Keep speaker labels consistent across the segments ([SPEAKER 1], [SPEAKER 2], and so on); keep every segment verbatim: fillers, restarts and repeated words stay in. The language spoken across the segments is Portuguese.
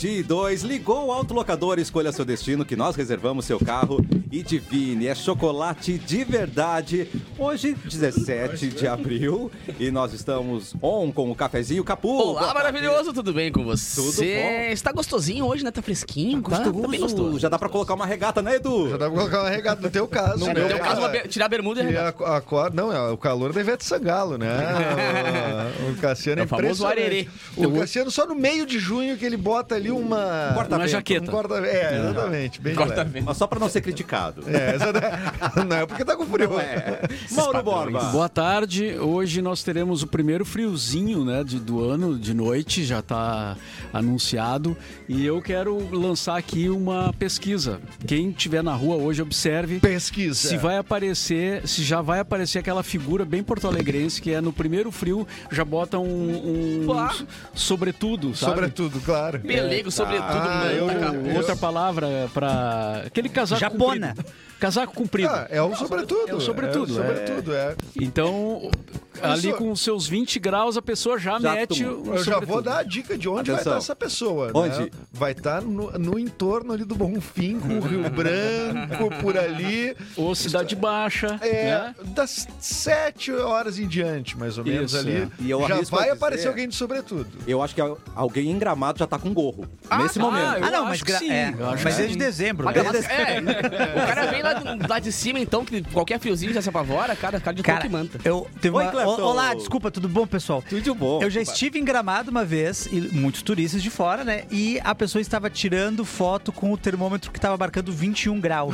[SPEAKER 1] meio-dia e dois, ligou o autolocador, escolha seu destino que nós reservamos seu carro e divine, é chocolate de verdade. Hoje, dezessete de abril, e nós estamos on com o cafezinho Capu.
[SPEAKER 2] Olá, maravilhoso, tudo bem com você?
[SPEAKER 1] Tudo bom?
[SPEAKER 2] Está gostosinho hoje, né? Tá fresquinho, tá?
[SPEAKER 1] Gostoso.
[SPEAKER 2] Tá bem gostoso.
[SPEAKER 1] Já dá pra colocar uma regata, né, Edu?
[SPEAKER 3] Já dá pra colocar uma regata no teu caso.
[SPEAKER 2] No
[SPEAKER 3] né?
[SPEAKER 2] meu caso, uma be- tirar a bermuda e a
[SPEAKER 3] E a,
[SPEAKER 2] regata.
[SPEAKER 3] a cor, não, é o calor da Ivete Sangalo, né? O, o Cassiano é,
[SPEAKER 2] É o famoso arerê.
[SPEAKER 3] O Cassiano só no meio de junho que ele bota ali uma...
[SPEAKER 1] Corta-vento.
[SPEAKER 4] Uma jaqueta.
[SPEAKER 3] Um corta, é, exatamente. Bem
[SPEAKER 2] Corta
[SPEAKER 3] leve.
[SPEAKER 2] vento.
[SPEAKER 1] Mas só pra não ser criticado.
[SPEAKER 3] É, exatamente. Não é porque tá com frio.
[SPEAKER 1] É. Mauro Borba.
[SPEAKER 4] Boa tarde, hoje nós teremos o primeiro friozinho, né, de, do ano, de noite, já está anunciado, e eu quero lançar aqui uma pesquisa. Quem estiver na rua hoje, observe
[SPEAKER 3] Pesquisa.
[SPEAKER 4] se vai aparecer, se já vai aparecer aquela figura bem porto-alegrense, que é no primeiro frio, já bota um, um
[SPEAKER 2] Pá.
[SPEAKER 4] sobretudo, sabe?
[SPEAKER 3] Sobretudo, claro.
[SPEAKER 2] Pelego, sobretudo,
[SPEAKER 3] Ah,
[SPEAKER 2] manta,
[SPEAKER 3] eu-
[SPEAKER 2] capuz.
[SPEAKER 4] Outra palavra para aquele casaco
[SPEAKER 5] Japona.
[SPEAKER 4] comprido. Casaco comprido.
[SPEAKER 3] Ah, é o sobretudo.
[SPEAKER 4] É o sobretudo,
[SPEAKER 3] É o sobretudo, é.
[SPEAKER 4] Então, ali
[SPEAKER 3] sou-
[SPEAKER 4] com os seus vinte graus, a pessoa já,
[SPEAKER 1] Já
[SPEAKER 4] mete
[SPEAKER 1] tomou.
[SPEAKER 4] o
[SPEAKER 3] Eu já vou
[SPEAKER 4] sobretudo.
[SPEAKER 3] dar a dica de onde
[SPEAKER 1] Atenção.
[SPEAKER 3] vai estar essa pessoa. Né?
[SPEAKER 1] Onde?
[SPEAKER 3] Vai estar no, no entorno ali do Bonfim, com o Rio Branco, por ali.
[SPEAKER 4] Ou Cidade Baixa,
[SPEAKER 3] É,
[SPEAKER 4] né?
[SPEAKER 3] das sete horas em diante, mais ou menos,
[SPEAKER 4] Isso,
[SPEAKER 3] ali.
[SPEAKER 4] é.
[SPEAKER 1] E eu
[SPEAKER 3] já
[SPEAKER 1] arrisco
[SPEAKER 3] vai
[SPEAKER 1] a
[SPEAKER 3] aparecer
[SPEAKER 1] dizer-
[SPEAKER 3] alguém de sobretudo.
[SPEAKER 1] Eu acho que alguém em Gramado já tá com gorro. nesse
[SPEAKER 4] tá.
[SPEAKER 1] momento.
[SPEAKER 4] Eu
[SPEAKER 5] Ah, não,
[SPEAKER 4] acho
[SPEAKER 5] mas,
[SPEAKER 4] que
[SPEAKER 5] gra-
[SPEAKER 4] sim,
[SPEAKER 5] é,
[SPEAKER 4] eu acho
[SPEAKER 5] mas
[SPEAKER 4] que
[SPEAKER 5] é de
[SPEAKER 4] sim.
[SPEAKER 5] dezembro.
[SPEAKER 2] Mas,
[SPEAKER 5] né?
[SPEAKER 2] mas, é, o cara vem lá, lá de cima, então, que qualquer friozinho já se apavora, cara, cara de
[SPEAKER 5] Cara,
[SPEAKER 2] touca e manta.
[SPEAKER 5] eu teve
[SPEAKER 1] Oi,
[SPEAKER 5] uma...
[SPEAKER 1] Clepton.
[SPEAKER 5] Olá, desculpa, tudo bom, pessoal?
[SPEAKER 1] Tudo bom.
[SPEAKER 5] Eu já estive em Gramado uma vez, e muitos turistas de fora, né? E a pessoa estava tirando foto com o termômetro que estava marcando vinte e um graus.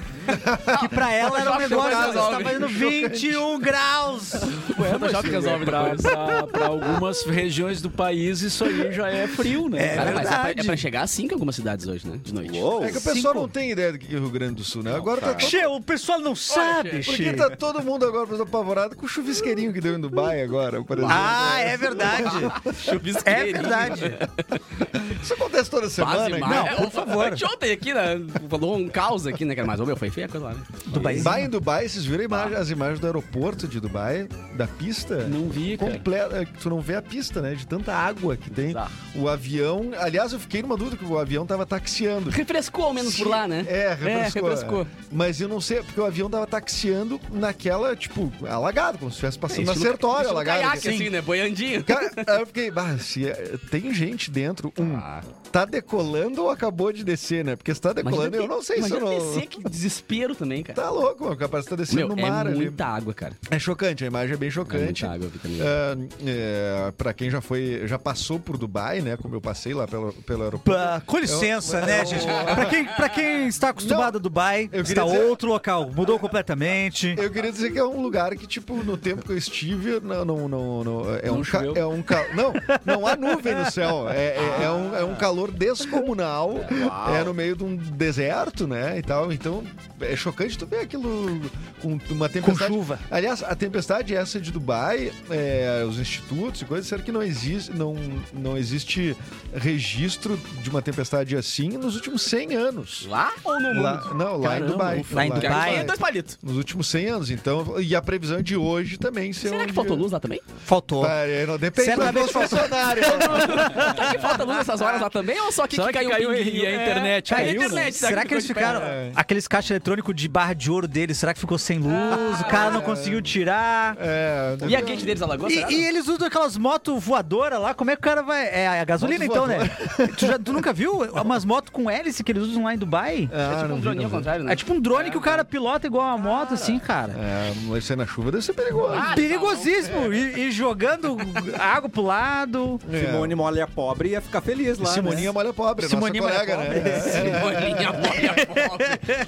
[SPEAKER 5] Que pra ela era um
[SPEAKER 2] Photoshop
[SPEAKER 5] negócio,
[SPEAKER 2] resolve.
[SPEAKER 5] estava fazendo vinte e um graus.
[SPEAKER 4] Ué, mas
[SPEAKER 2] Photoshop resolve
[SPEAKER 4] pra,
[SPEAKER 2] depois.
[SPEAKER 4] pra, pra algumas regiões do país, isso aí já é frio, né?
[SPEAKER 5] É
[SPEAKER 2] Cara, mas é pra,
[SPEAKER 5] verdade.
[SPEAKER 2] é pra chegar assim em algumas cidades hoje, né? De noite.
[SPEAKER 1] Uou.
[SPEAKER 3] É que o pessoal
[SPEAKER 5] cinco.
[SPEAKER 3] não tem ideia do que é o Rio Grande do Sul, né? Agora tá todo...
[SPEAKER 5] Che, o pessoal não sabe,
[SPEAKER 3] Porque
[SPEAKER 5] Che.
[SPEAKER 3] tá todo mundo agora por exemplo, apavorado com o chuvisqueirinho que deu em Dubai agora, por exemplo.
[SPEAKER 5] Ah, é verdade. É verdade.
[SPEAKER 3] Isso acontece toda semana.
[SPEAKER 2] Quase
[SPEAKER 3] né?
[SPEAKER 2] mais.
[SPEAKER 5] Não,
[SPEAKER 2] É,
[SPEAKER 5] por
[SPEAKER 2] o-
[SPEAKER 5] favor.
[SPEAKER 2] Ontem aqui, né? Falou um caos aqui, né, cara? Mas, ô, meu, foi feia a coisa lá, né?
[SPEAKER 5] Dubai.
[SPEAKER 3] Lá em Dubai, vocês viram a imagem- as imagens do aeroporto de Dubai, da pista?
[SPEAKER 4] Não vi, cara.
[SPEAKER 3] Completa, tu não vê a pista, né? De tanta água que tem.
[SPEAKER 2] Bizarro.
[SPEAKER 3] O avião. Aliás, eu fiquei numa dúvida que o avião tava taxiando.
[SPEAKER 2] Refrescou ao menos por lá, né?
[SPEAKER 3] É, refrescou.
[SPEAKER 2] É, refrescou.
[SPEAKER 3] Mas eu não sei, porque o avião tava taxiando naquela, tipo, alagado, como se estivesse passando na
[SPEAKER 2] Estilo-
[SPEAKER 3] Sertório,
[SPEAKER 2] estilo
[SPEAKER 3] alagado.
[SPEAKER 2] caiaque,
[SPEAKER 3] assim.
[SPEAKER 2] assim, né? Boiandinho.
[SPEAKER 3] Cara, aí eu fiquei, bah, se é- tem gente dentro, um,
[SPEAKER 2] Ah.
[SPEAKER 3] tá decolando ou acabou de descer, né? Porque se tá decolando, eu não sei se eu
[SPEAKER 2] imagina
[SPEAKER 3] não...
[SPEAKER 2] descer, que desespero também, cara.
[SPEAKER 3] Tá louco, mano, capaz de tá descendo
[SPEAKER 2] Meu,
[SPEAKER 3] no mar
[SPEAKER 2] é
[SPEAKER 3] ali.
[SPEAKER 2] muita água, cara.
[SPEAKER 3] É chocante, a imagem é bem
[SPEAKER 2] É
[SPEAKER 3] chocante.
[SPEAKER 2] muita água, eu vi também.
[SPEAKER 3] É, é, pra quem já foi, já passou por Dubai, né? Como eu passei lá pelo, pelo aeroporto.
[SPEAKER 5] Pá, com licença,
[SPEAKER 3] Eu-
[SPEAKER 5] né,
[SPEAKER 3] eu-
[SPEAKER 5] gente? Pra quem, pra quem está acostumado a Dubai,
[SPEAKER 3] eu
[SPEAKER 5] está
[SPEAKER 3] queria dizer-
[SPEAKER 5] outro local. Mudou completamente.
[SPEAKER 3] Eu queria dizer que é um lugar que, tipo, no tempo que eu estive, não, não, não, não- é,
[SPEAKER 4] Não
[SPEAKER 3] um ca-
[SPEAKER 4] choveu?
[SPEAKER 3] é um ca- não, não há nuvem no céu. É, é, é um, é um calor descomunal. É no meio de um deserto, né? E tal. Então, é chocante tu ver aquilo com uma tempestade.
[SPEAKER 5] chuva.
[SPEAKER 3] Aliás, a tempestade essa de Dubai, é, os institutos e coisas, será que não existe, não, não existe registro de uma tempestade assim nos últimos cem anos?
[SPEAKER 2] Lá ou no mundo?
[SPEAKER 3] Lá, não, lá
[SPEAKER 4] Caramba,
[SPEAKER 3] em Dubai.
[SPEAKER 5] lá em
[SPEAKER 3] Lá-
[SPEAKER 5] Dubai.
[SPEAKER 2] É dois palitos.
[SPEAKER 3] nos últimos cem anos, então. E a previsão é de hoje também ser
[SPEAKER 2] Será
[SPEAKER 3] um
[SPEAKER 2] que faltou
[SPEAKER 3] dia-
[SPEAKER 2] luz lá também?
[SPEAKER 5] Faltou.
[SPEAKER 3] Ah, é, não, depende
[SPEAKER 5] Certamente
[SPEAKER 3] do funcionário.
[SPEAKER 2] Será que falta luz nessas horas lá também? Ou só aqui
[SPEAKER 4] Será
[SPEAKER 2] que
[SPEAKER 4] que
[SPEAKER 2] caiu,
[SPEAKER 4] caiu
[SPEAKER 2] um
[SPEAKER 4] e
[SPEAKER 2] pinguinho?
[SPEAKER 4] a internet
[SPEAKER 2] É,
[SPEAKER 4] caiu,
[SPEAKER 2] a
[SPEAKER 4] né?
[SPEAKER 2] internet.
[SPEAKER 5] Será que eles
[SPEAKER 2] ficou de
[SPEAKER 5] ficaram.
[SPEAKER 3] É.
[SPEAKER 5] Aqueles caixas eletrônicos de barra de ouro deles, será que ficou sem luz? o cara não conseguiu tirar.
[SPEAKER 3] É,
[SPEAKER 2] E a gate deles alagou, será?
[SPEAKER 5] E, e eles usam aquelas motos voadoras lá, como é que o cara vai. É a gasolina
[SPEAKER 3] Moto
[SPEAKER 5] então, né? Tu, já- tu nunca viu umas motos com hélice que eles usam lá em Dubai?
[SPEAKER 3] Ah,
[SPEAKER 2] É tipo
[SPEAKER 3] não
[SPEAKER 2] um
[SPEAKER 3] vi,
[SPEAKER 2] droninho
[SPEAKER 3] não
[SPEAKER 2] ao
[SPEAKER 3] vi.
[SPEAKER 2] contrário, né?
[SPEAKER 5] É tipo um drone que o cara pilota igual uma moto, assim, cara.
[SPEAKER 3] É, mas ser na chuva deve ser perigoso.
[SPEAKER 2] Ah,
[SPEAKER 5] Perigosíssimo. E, e jogando água pro lado.
[SPEAKER 3] É.
[SPEAKER 1] Simone Molha Pobre ia ficar feliz lá,
[SPEAKER 3] Simoninha
[SPEAKER 1] né?
[SPEAKER 3] Molha Pobre,
[SPEAKER 5] Simoninha
[SPEAKER 3] nossa
[SPEAKER 5] Molha
[SPEAKER 3] colega,
[SPEAKER 5] Pobre.
[SPEAKER 3] né?
[SPEAKER 2] Simoninha molha pobre.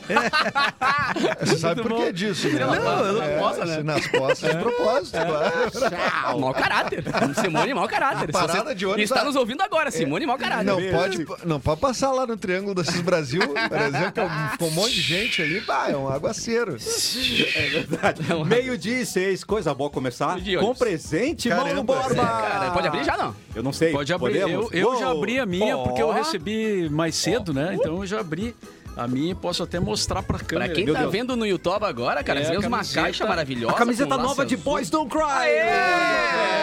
[SPEAKER 3] Você sabe
[SPEAKER 2] Muito
[SPEAKER 3] por que
[SPEAKER 2] bom.
[SPEAKER 3] disso, né?
[SPEAKER 2] Não, eu não
[SPEAKER 3] É,
[SPEAKER 2] posso, né?
[SPEAKER 3] se nas costas de propósito, claro.
[SPEAKER 2] Ah, mau caráter. Simone, mau caráter.
[SPEAKER 3] A parada
[SPEAKER 2] Se você
[SPEAKER 3] de ônibus
[SPEAKER 2] está
[SPEAKER 3] tá-
[SPEAKER 2] nos ouvindo agora, Simone, mau caráter.
[SPEAKER 3] Não pode, não pode passar lá no Triângulo da Cis Brasil, por exemplo, que é um- com um monte de gente ali, pá, é um aguaceiro.
[SPEAKER 1] É verdade. Meio-dia e seis, coisa boa começar.
[SPEAKER 2] Meio-dia e
[SPEAKER 1] Com
[SPEAKER 2] oito.
[SPEAKER 1] presente,
[SPEAKER 3] Caramba,
[SPEAKER 1] Mauro Borba.
[SPEAKER 3] é,
[SPEAKER 2] Cara, pode abrir já, não?
[SPEAKER 1] Eu não sei.
[SPEAKER 4] Pode abrir. Eu,
[SPEAKER 1] Podemos?
[SPEAKER 4] eu já
[SPEAKER 1] Uou.
[SPEAKER 4] abri a minha
[SPEAKER 1] Ó.
[SPEAKER 4] porque eu recebi mais cedo, né? Então eu já abri a minha e posso até mostrar pra câmera.
[SPEAKER 2] Pra quem
[SPEAKER 4] Meu
[SPEAKER 2] tá
[SPEAKER 4] Deus.
[SPEAKER 2] vendo no YouTube agora, cara,
[SPEAKER 4] É,
[SPEAKER 2] nós temos
[SPEAKER 4] a
[SPEAKER 2] uma
[SPEAKER 4] camiseta-
[SPEAKER 2] caixa maravilhosa.
[SPEAKER 1] A camiseta
[SPEAKER 2] com
[SPEAKER 1] nova
[SPEAKER 2] laço
[SPEAKER 1] de
[SPEAKER 2] azul.
[SPEAKER 1] Boys Don't Cry.
[SPEAKER 2] Aê!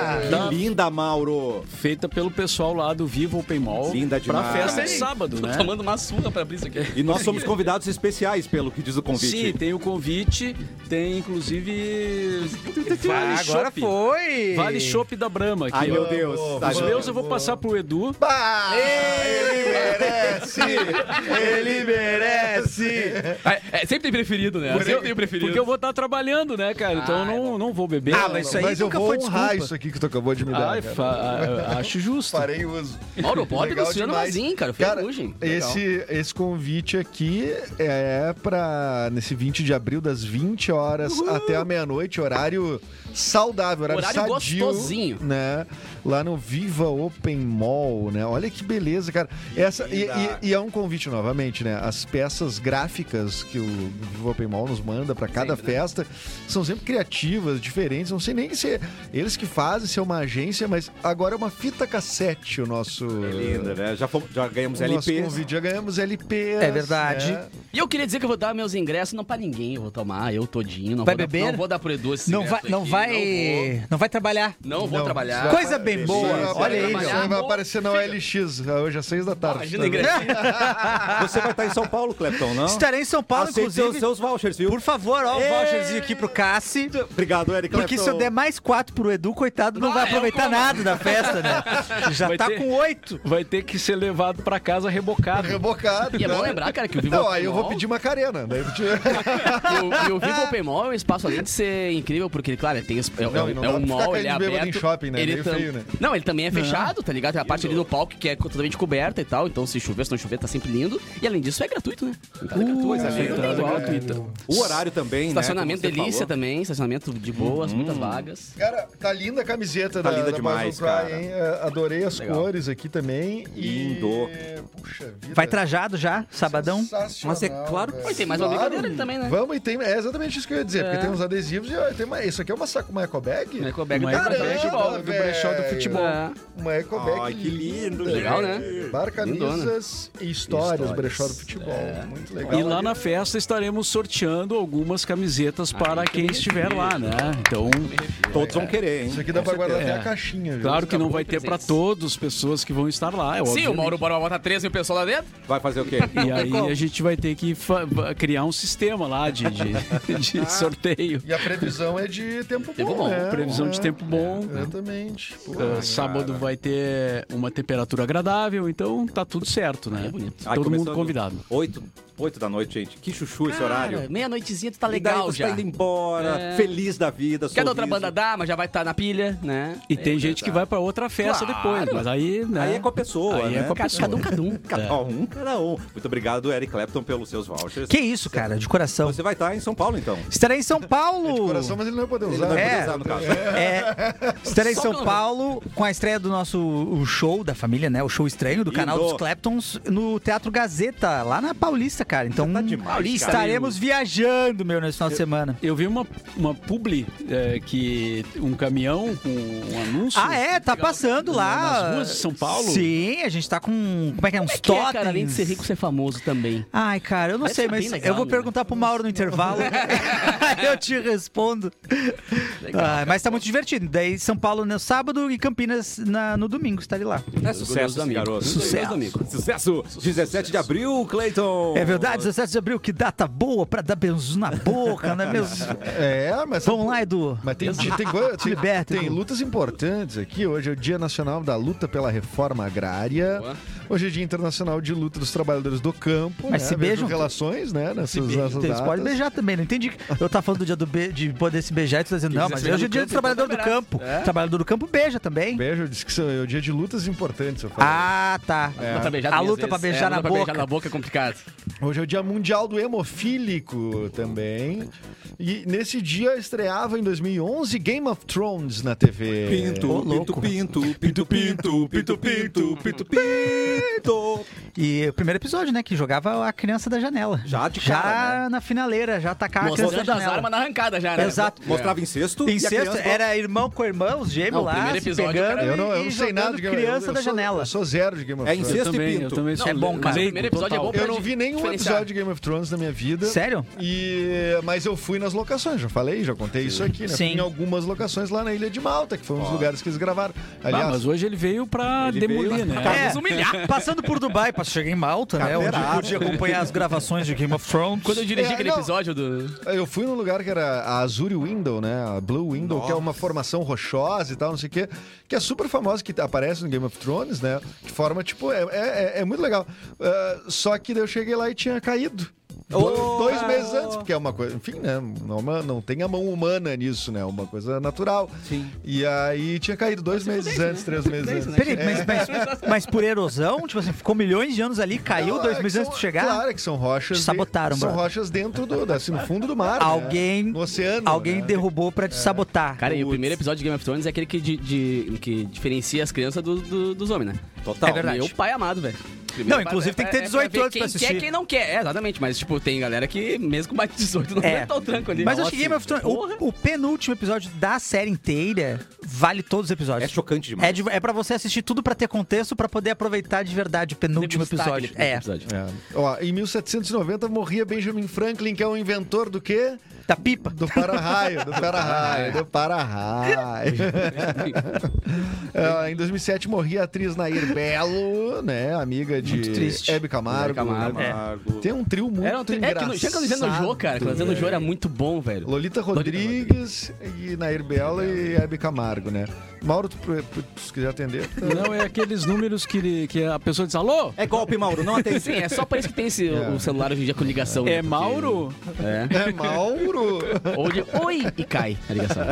[SPEAKER 4] Tá.
[SPEAKER 1] Que linda, Mauro.
[SPEAKER 4] Feita pelo pessoal lá do Viva Open Mall.
[SPEAKER 1] Linda
[SPEAKER 4] Pra
[SPEAKER 1] demais.
[SPEAKER 4] festa de
[SPEAKER 2] Também.
[SPEAKER 4] sábado,
[SPEAKER 2] Tô
[SPEAKER 4] né?
[SPEAKER 2] tomando uma surra pra abrir isso aqui.
[SPEAKER 1] E nós somos convidados especiais, pelo que diz o convite.
[SPEAKER 4] Sim, tem o convite, tem inclusive Vale
[SPEAKER 5] Ah, agora
[SPEAKER 4] Chopp.
[SPEAKER 5] foi.
[SPEAKER 4] Vale Chopp da Brahma aqui.
[SPEAKER 1] Ai,
[SPEAKER 4] ó.
[SPEAKER 1] meu Deus. Ai,
[SPEAKER 4] Os
[SPEAKER 1] meu
[SPEAKER 4] meus
[SPEAKER 1] Deus.
[SPEAKER 4] eu vou passar pro Edu.
[SPEAKER 3] Bah, ele merece! Ele merece!
[SPEAKER 2] É, é, sempre tem preferido, né? Sempre tem preferido.
[SPEAKER 4] Porque eu vou estar trabalhando, né, cara? Então eu
[SPEAKER 2] Ah,
[SPEAKER 4] não, não vou beber.
[SPEAKER 5] Ah, mas isso aí
[SPEAKER 3] Mas eu
[SPEAKER 5] nunca
[SPEAKER 3] vou
[SPEAKER 5] foi
[SPEAKER 3] honrar
[SPEAKER 5] desculpa.
[SPEAKER 3] isso aqui que tu acabou de me dar.
[SPEAKER 4] Ai,
[SPEAKER 3] cara.
[SPEAKER 4] fa- acho justo.
[SPEAKER 3] Farei uso.
[SPEAKER 2] Mauro, pode
[SPEAKER 3] Legal
[SPEAKER 2] Luciano
[SPEAKER 3] demais.
[SPEAKER 2] Mazin, cara.
[SPEAKER 3] Cara,
[SPEAKER 2] Ferrugem.
[SPEAKER 3] esse, esse convite aqui é pra nesse vinte de abril, das vinte horas até a meia-noite, horário saudável, horário,
[SPEAKER 2] Horário
[SPEAKER 3] sadio,
[SPEAKER 2] gostosinho.
[SPEAKER 3] né? Lá no Viva Open Mall, né? Olha que beleza, cara. Essa, e, e- e é um convite novamente, né? As peças gráficas que o Viva Open Mall nos manda pra cada
[SPEAKER 2] Sempre, né?
[SPEAKER 3] festa são sempre criativas, diferentes. Não sei nem se é eles que fazem, se é uma agência, mas agora é uma fita cassete o nosso.
[SPEAKER 1] Linda, né? Já, fomos- já ganhamos
[SPEAKER 3] O nosso
[SPEAKER 1] L Ps.
[SPEAKER 3] convite, já ganhamos L Ps.
[SPEAKER 5] É verdade.
[SPEAKER 3] né?
[SPEAKER 2] E eu queria dizer que eu vou dar meus ingressos não pra ninguém. Eu vou tomar, eu todinho. Não
[SPEAKER 5] Vai
[SPEAKER 2] vou dar-
[SPEAKER 5] beber?
[SPEAKER 2] não vou dar pro Edu esse
[SPEAKER 5] Não
[SPEAKER 2] ingresso
[SPEAKER 5] vai, não
[SPEAKER 2] aqui,
[SPEAKER 5] vai, não vai trabalhar.
[SPEAKER 2] Não vou, não vou
[SPEAKER 3] Não.
[SPEAKER 2] trabalhar.
[SPEAKER 5] Coisa bem boa.
[SPEAKER 3] Isso vai
[SPEAKER 5] Olha aí,
[SPEAKER 3] aparecer-
[SPEAKER 5] meu.
[SPEAKER 3] isso aí vai aparecer na O L X hoje às seis da tarde.
[SPEAKER 2] Imagina
[SPEAKER 3] tá
[SPEAKER 2] ingresso.
[SPEAKER 1] Você vai estar em São Paulo, Clepton, não?
[SPEAKER 5] Estarei em São Paulo,
[SPEAKER 1] Aceite seus,
[SPEAKER 5] inclusive.
[SPEAKER 1] seus vouchers, viu?
[SPEAKER 5] Por favor, ó, o voucherzinho aqui pro Cassi.
[SPEAKER 1] Obrigado, Eric
[SPEAKER 5] Porque se eu der mais quatro pro Edu, coitado, não
[SPEAKER 2] Ah,
[SPEAKER 5] vai
[SPEAKER 2] eu
[SPEAKER 5] aproveitar
[SPEAKER 2] como.
[SPEAKER 5] nada da festa, né? Já
[SPEAKER 4] Vai
[SPEAKER 5] tá
[SPEAKER 4] ter-
[SPEAKER 5] com oito.
[SPEAKER 4] Vai ter que ser levado pra casa rebocado.
[SPEAKER 3] Rebocado.
[SPEAKER 2] E é bom
[SPEAKER 3] né?
[SPEAKER 2] lembrar, cara, que o Viva
[SPEAKER 3] Não,
[SPEAKER 2] Open
[SPEAKER 3] aí eu vou
[SPEAKER 2] Mall-
[SPEAKER 3] pedir Macarena. Daí eu te-
[SPEAKER 2] E o, e o Viva Open Mall é um espaço, além de ser incrível, porque, claro, ele tem esse- é,
[SPEAKER 3] Não,
[SPEAKER 2] é,
[SPEAKER 3] e não
[SPEAKER 2] é
[SPEAKER 3] dá
[SPEAKER 2] um
[SPEAKER 3] pra ficar
[SPEAKER 2] mall,
[SPEAKER 3] caindo
[SPEAKER 2] ele é
[SPEAKER 3] bêbado
[SPEAKER 2] aberto.
[SPEAKER 3] em shopping, né?
[SPEAKER 2] Ele
[SPEAKER 3] Meio
[SPEAKER 2] tam-
[SPEAKER 3] feio, né?
[SPEAKER 2] Não, ele também é fechado, tá ligado? Tem a parte ali do palco que é totalmente coberta e tal, então se chover, se não chover, tá sempre lindo. E além disso, é gratuito, né? Entrada gratuita,
[SPEAKER 1] coisa
[SPEAKER 2] é
[SPEAKER 1] linda.
[SPEAKER 2] entrada gratuita.
[SPEAKER 1] O horário também,
[SPEAKER 2] Estacionamento
[SPEAKER 1] né? como você
[SPEAKER 2] delícia
[SPEAKER 1] falou.
[SPEAKER 2] também, estacionamento de boas, muitas vagas.
[SPEAKER 3] Cara, tá linda a camiseta
[SPEAKER 1] Tá
[SPEAKER 3] da,
[SPEAKER 1] linda
[SPEAKER 3] da
[SPEAKER 1] demais,
[SPEAKER 3] Boys Will Cry,
[SPEAKER 1] cara.
[SPEAKER 3] hein? É, Adorei as
[SPEAKER 2] Legal.
[SPEAKER 3] cores aqui também.
[SPEAKER 1] Lindo.
[SPEAKER 3] E... Puxa vida.
[SPEAKER 5] Vai trajado já, sabadão?
[SPEAKER 3] Sensacional,
[SPEAKER 1] Mas é claro que-
[SPEAKER 3] velho.
[SPEAKER 2] Oi, tem mais uma brincadeira ali também, né?
[SPEAKER 3] Vamos, e tem, é exatamente isso que eu ia dizer,
[SPEAKER 2] É.
[SPEAKER 3] porque tem uns adesivos e ó, tem uma, isso aqui é uma, saco- uma eco bag?
[SPEAKER 2] Uma eco bag
[SPEAKER 4] Uma
[SPEAKER 2] do
[SPEAKER 4] eco
[SPEAKER 2] brechó
[SPEAKER 4] bag
[SPEAKER 2] de futebol.
[SPEAKER 3] velho.
[SPEAKER 4] do brechó do futebol.
[SPEAKER 2] É.
[SPEAKER 3] Uma eco bag
[SPEAKER 1] Ai, que lindo,
[SPEAKER 2] Legal,
[SPEAKER 1] gente.
[SPEAKER 2] né?
[SPEAKER 3] Bar, camisas e histórias,
[SPEAKER 2] Histórias.
[SPEAKER 3] brechó do futebol.
[SPEAKER 2] É.
[SPEAKER 3] Muito legal.
[SPEAKER 4] E lá
[SPEAKER 3] Ali.
[SPEAKER 4] na festa estaremos sorteando algumas camisetas para quem estiver lá, né? Então,
[SPEAKER 1] Todos vão querer, hein?
[SPEAKER 3] Isso aqui dá
[SPEAKER 1] Com
[SPEAKER 3] pra guardar
[SPEAKER 1] certeza.
[SPEAKER 3] até a caixinha, viu?
[SPEAKER 4] claro que não
[SPEAKER 2] Acabou
[SPEAKER 4] vai
[SPEAKER 2] de
[SPEAKER 4] ter para
[SPEAKER 2] presentes.
[SPEAKER 4] todas as pessoas que vão estar lá, é
[SPEAKER 2] Sim, o
[SPEAKER 4] obviamente.
[SPEAKER 2] Mauro Bora vai botar treze mil pessoas lá dentro.
[SPEAKER 1] Vai fazer o quê?
[SPEAKER 4] E aí a gente vai ter que fa- criar um sistema lá de, de, de sorteio.
[SPEAKER 3] E a previsão é de tempo
[SPEAKER 2] Tempo
[SPEAKER 3] bom,
[SPEAKER 2] bom.
[SPEAKER 3] né?
[SPEAKER 4] Previsão
[SPEAKER 3] É,
[SPEAKER 4] de tempo bom.
[SPEAKER 3] Exatamente. Pô,
[SPEAKER 4] Uh, sábado vai ter uma temperatura agradável, então tá tudo certo, né?
[SPEAKER 2] É bonito.
[SPEAKER 1] Ai,
[SPEAKER 4] Todo mundo
[SPEAKER 1] começando
[SPEAKER 4] convidado.
[SPEAKER 1] Oito, oito da noite, gente. Que chuchu esse horário.
[SPEAKER 2] Meia-noitezinha, tu tá
[SPEAKER 1] E daí
[SPEAKER 2] legal
[SPEAKER 1] você
[SPEAKER 2] já.
[SPEAKER 1] tá indo embora,
[SPEAKER 2] É.
[SPEAKER 1] feliz da vida,
[SPEAKER 2] Quer da outra
[SPEAKER 1] sorriso.
[SPEAKER 2] banda dar, mas já vai estar na pilha, né?
[SPEAKER 4] E tem gente que vai pra outra festa
[SPEAKER 2] Claro.
[SPEAKER 4] depois, mas aí, né?
[SPEAKER 1] Aí é com a pessoa,
[SPEAKER 4] Aí
[SPEAKER 1] né?
[SPEAKER 4] é com a
[SPEAKER 2] Cada,
[SPEAKER 4] pessoa.
[SPEAKER 2] cada um, cada um.
[SPEAKER 1] Cada um, cada um. Muito obrigado, Eric Clapton, pelos seus vouchers.
[SPEAKER 5] Que isso, cara, de coração.
[SPEAKER 1] Você vai estar em São Paulo, então.
[SPEAKER 5] Estarei em São Paulo.
[SPEAKER 3] coração, mas ele não vai poder
[SPEAKER 1] Ele
[SPEAKER 3] usar.
[SPEAKER 1] não vai
[SPEAKER 5] É.
[SPEAKER 1] poder usar, no caso.
[SPEAKER 5] É, estarei em
[SPEAKER 2] Só
[SPEAKER 5] São
[SPEAKER 2] não.
[SPEAKER 5] Paulo com a estreia do nosso o show da família, né? O show estranho do canal
[SPEAKER 1] Lindo.
[SPEAKER 5] dos Claptons no Teatro Gazeta, lá na Paulista, cara. Então,
[SPEAKER 1] Tá demais,
[SPEAKER 5] Paulista,
[SPEAKER 1] cara.
[SPEAKER 5] estaremos viajando, meu, nesse final de semana.
[SPEAKER 4] Eu vi uma, uma publi é, que um caminhão com um anúncio.
[SPEAKER 5] Ah, é? Tá passando lá.
[SPEAKER 4] Nas ruas de São Paulo?
[SPEAKER 5] Sim, a gente tá com. Como é que é? Uns
[SPEAKER 2] Que é,
[SPEAKER 5] totens.
[SPEAKER 2] cara, além de ser rico, ser famoso também.
[SPEAKER 5] Ai, cara, eu não
[SPEAKER 2] Deve
[SPEAKER 5] sei,
[SPEAKER 2] ser
[SPEAKER 5] mas
[SPEAKER 2] bem legal,
[SPEAKER 5] eu vou
[SPEAKER 2] né?
[SPEAKER 5] perguntar pro Mauro no intervalo. Aí eu te respondo.
[SPEAKER 2] Legal.
[SPEAKER 5] Ah, mas tá muito divertido. Daí São Paulo no sábado e Campinas na- no domingo, estarei lá.
[SPEAKER 1] É sucesso, esse
[SPEAKER 2] amigo.
[SPEAKER 1] garoto.
[SPEAKER 5] Sucesso.
[SPEAKER 2] amigo.
[SPEAKER 1] Sucesso! dezessete de abril, Cleiton!
[SPEAKER 5] É verdade, dezessete de abril, que data boa pra dar benzo na boca, não é mesmo?
[SPEAKER 3] É, mas...
[SPEAKER 5] Vamos lá, Edu.
[SPEAKER 3] Mas tem, tem, tem, tem,
[SPEAKER 5] liberta,
[SPEAKER 3] tem
[SPEAKER 5] Edu.
[SPEAKER 3] lutas importantes aqui. Hoje é o Dia Nacional da Luta pela Reforma Agrária.
[SPEAKER 2] Boa.
[SPEAKER 3] Hoje é Dia Internacional de Luta dos Trabalhadores do Campo.
[SPEAKER 5] Mas
[SPEAKER 3] né?
[SPEAKER 5] se
[SPEAKER 3] Vejo
[SPEAKER 5] beijam?
[SPEAKER 3] relações, né? Nessas, nessas
[SPEAKER 5] Eles
[SPEAKER 3] datas.
[SPEAKER 5] podem beijar também, não entendi. Eu tava falando do dia do be... de poder se beijar e tu tá dizendo,
[SPEAKER 2] Que
[SPEAKER 5] não,
[SPEAKER 2] quiser
[SPEAKER 5] mas
[SPEAKER 2] se beijar
[SPEAKER 5] hoje é
[SPEAKER 2] no
[SPEAKER 5] dia do
[SPEAKER 2] campo,
[SPEAKER 5] trabalhador
[SPEAKER 2] então
[SPEAKER 5] do
[SPEAKER 2] tá
[SPEAKER 5] campo.
[SPEAKER 2] liberado. É.
[SPEAKER 5] Trabalhador do campo beija também.
[SPEAKER 3] Beijo, diz que é o dia de lutas importantes. Eu falei.
[SPEAKER 5] Ah, tá.
[SPEAKER 2] Luta pra beijar
[SPEAKER 5] A
[SPEAKER 2] duas
[SPEAKER 5] luta pra
[SPEAKER 2] vezes.
[SPEAKER 5] beijar
[SPEAKER 2] É,
[SPEAKER 5] na
[SPEAKER 2] luta pra
[SPEAKER 5] boca.
[SPEAKER 2] beijar na boca é complicado.
[SPEAKER 3] Hoje é o Dia Mundial do Hemofílico também. E nesse dia estreava em dois mil e onze Game of Thrones na T V.
[SPEAKER 1] Pinto,
[SPEAKER 5] Ô,
[SPEAKER 1] pinto,
[SPEAKER 5] louco.
[SPEAKER 1] pinto, pinto, pinto, pinto, pinto, pinto, pinto.
[SPEAKER 5] E o primeiro episódio, né, que jogava a criança da janela.
[SPEAKER 1] Já de
[SPEAKER 5] Já
[SPEAKER 1] cara, né?
[SPEAKER 5] na finaleira, já atacar a criança da
[SPEAKER 2] Mostrando as
[SPEAKER 5] janela.
[SPEAKER 2] armas na arrancada já, né?
[SPEAKER 5] Exato.
[SPEAKER 1] Mostrava incesto. e a
[SPEAKER 5] Incesto,
[SPEAKER 1] criança-
[SPEAKER 5] era irmão com irmão, os gêmeos
[SPEAKER 2] Não, o
[SPEAKER 5] lá,
[SPEAKER 2] primeiro
[SPEAKER 5] se
[SPEAKER 2] episódio,
[SPEAKER 5] pegando
[SPEAKER 2] cara,
[SPEAKER 3] Eu não, eu
[SPEAKER 5] e
[SPEAKER 3] não sei nada
[SPEAKER 5] jogando
[SPEAKER 3] de
[SPEAKER 5] criança
[SPEAKER 3] eu
[SPEAKER 5] da
[SPEAKER 3] sou-
[SPEAKER 5] janela.
[SPEAKER 3] Eu sou zero de Game of
[SPEAKER 1] É
[SPEAKER 3] Thrones.
[SPEAKER 1] incesto
[SPEAKER 4] Eu também,
[SPEAKER 1] e pinto.
[SPEAKER 4] eu também sou
[SPEAKER 5] É bom, cara.
[SPEAKER 2] Mas o
[SPEAKER 4] leigo
[SPEAKER 2] primeiro episódio é
[SPEAKER 4] total.
[SPEAKER 2] bom pra
[SPEAKER 3] Eu não vi nenhum
[SPEAKER 2] diferenciar
[SPEAKER 3] episódio de Game of Thrones na minha vida.
[SPEAKER 5] Sério?
[SPEAKER 3] E, mas eu fui nas locações, já falei, já contei isso aqui, né?
[SPEAKER 5] Sim.
[SPEAKER 3] Fui em algumas locações lá na Ilha de Malta, que foi um dos lugares que eles gravaram. Aliás,
[SPEAKER 4] Ah, mas hoje ele veio pra
[SPEAKER 1] Ele
[SPEAKER 4] demolir,
[SPEAKER 1] veio-
[SPEAKER 4] né?
[SPEAKER 5] É,
[SPEAKER 2] nos humilhar.
[SPEAKER 5] Passando por Dubai, pra chegar em Malta, né? Onde
[SPEAKER 1] Carteirada.
[SPEAKER 5] eu podia acompanhar as gravações de Game of Thrones.
[SPEAKER 2] Quando eu dirigi
[SPEAKER 3] É,
[SPEAKER 2] aquele
[SPEAKER 3] não.
[SPEAKER 2] episódio do...
[SPEAKER 3] eu fui num lugar que era a Azure Window, né? A Blue Window, que é uma formação rochosa e tal, não sei o quê, que é super famosa, que aparece no Game of Thrones, né? Que forma, tipo, é, é, é muito legal. Uh, só que daí eu cheguei lá e tinha caído.
[SPEAKER 1] Oh!
[SPEAKER 3] Dois meses antes, porque é uma coisa, enfim, né? Não, é uma- não tem a mão humana nisso, né? É uma coisa natural.
[SPEAKER 1] Sim.
[SPEAKER 3] E aí tinha caído dois meses antes, três meses
[SPEAKER 2] Fudência,
[SPEAKER 3] antes.
[SPEAKER 2] né?
[SPEAKER 5] Peraí, mas, mas, mas por erosão? Tipo assim, ficou milhões de anos ali, caiu
[SPEAKER 3] Não,
[SPEAKER 5] dois
[SPEAKER 3] é
[SPEAKER 5] meses
[SPEAKER 3] que
[SPEAKER 5] antes
[SPEAKER 3] são-
[SPEAKER 5] de chegar?
[SPEAKER 3] Claro, é que são rochas.
[SPEAKER 5] Te sabotaram,
[SPEAKER 3] São
[SPEAKER 5] brother.
[SPEAKER 3] rochas dentro do, assim, no fundo do mar. né?
[SPEAKER 5] Alguém,
[SPEAKER 3] No oceano.
[SPEAKER 5] alguém
[SPEAKER 3] né?
[SPEAKER 5] derrubou pra te sabotar.
[SPEAKER 2] Cara, e o
[SPEAKER 5] Putz.
[SPEAKER 2] primeiro episódio de Game of Thrones é aquele que, de, de- que diferencia as crianças do- do- dos homens, né?
[SPEAKER 1] Total.
[SPEAKER 5] É verdade.
[SPEAKER 2] Meu pai amado, velho.
[SPEAKER 5] Não, inclusive tem que ter dezoito
[SPEAKER 2] ver
[SPEAKER 5] anos
[SPEAKER 2] quem
[SPEAKER 5] pra assistir.
[SPEAKER 2] quer, quem não quer. É, exatamente. Mas, tipo, tem galera que, mesmo com mais de dezoito, não
[SPEAKER 5] É.
[SPEAKER 2] aguenta o tranco ali.
[SPEAKER 5] Mas eu acho que Game of Thrones,
[SPEAKER 2] Porra.
[SPEAKER 5] o, o penúltimo episódio da série inteira vale todos os episódios.
[SPEAKER 1] É chocante demais.
[SPEAKER 5] É, de, é pra você assistir tudo pra ter contexto, pra poder aproveitar de verdade o penúltimo
[SPEAKER 2] Degustar
[SPEAKER 5] episódio.
[SPEAKER 2] aquele
[SPEAKER 5] É,
[SPEAKER 2] episódio.
[SPEAKER 3] É. Ó, em mil setecentos e noventa morria Benjamin Franklin, que é o inventor do quê?
[SPEAKER 5] da pipa.
[SPEAKER 3] Do para-raio, do para-raio, do para-raio. É, em dois mil e sete morria a atriz Nair Belo, né? Amiga de
[SPEAKER 5] Muito triste.
[SPEAKER 3] Hebe Camargo.
[SPEAKER 2] Hebe Camargo.
[SPEAKER 1] Amargo.
[SPEAKER 3] Tem um trio muito
[SPEAKER 2] Era um tri- é que
[SPEAKER 3] engraçado.
[SPEAKER 2] no, tinha quando dizendo no jogo, cara. Quando dizendo no jogo era muito bom, velho.
[SPEAKER 3] Lolita Rodrigues e Nair Belo e Hebe Camargo, né? Mauro, tu, tu, tu, se quiser atender. tá?
[SPEAKER 4] Não, é aqueles números que, que a pessoa diz, alô?
[SPEAKER 1] É golpe, Mauro, não atende.
[SPEAKER 2] Sim, é só por isso que tem esse,
[SPEAKER 3] É.
[SPEAKER 2] o celular hoje em dia com ligação. né?
[SPEAKER 4] É
[SPEAKER 2] Porque-
[SPEAKER 4] Mauro?
[SPEAKER 2] É.
[SPEAKER 3] É, Mauro!
[SPEAKER 2] Ou de oi e cai a ligação.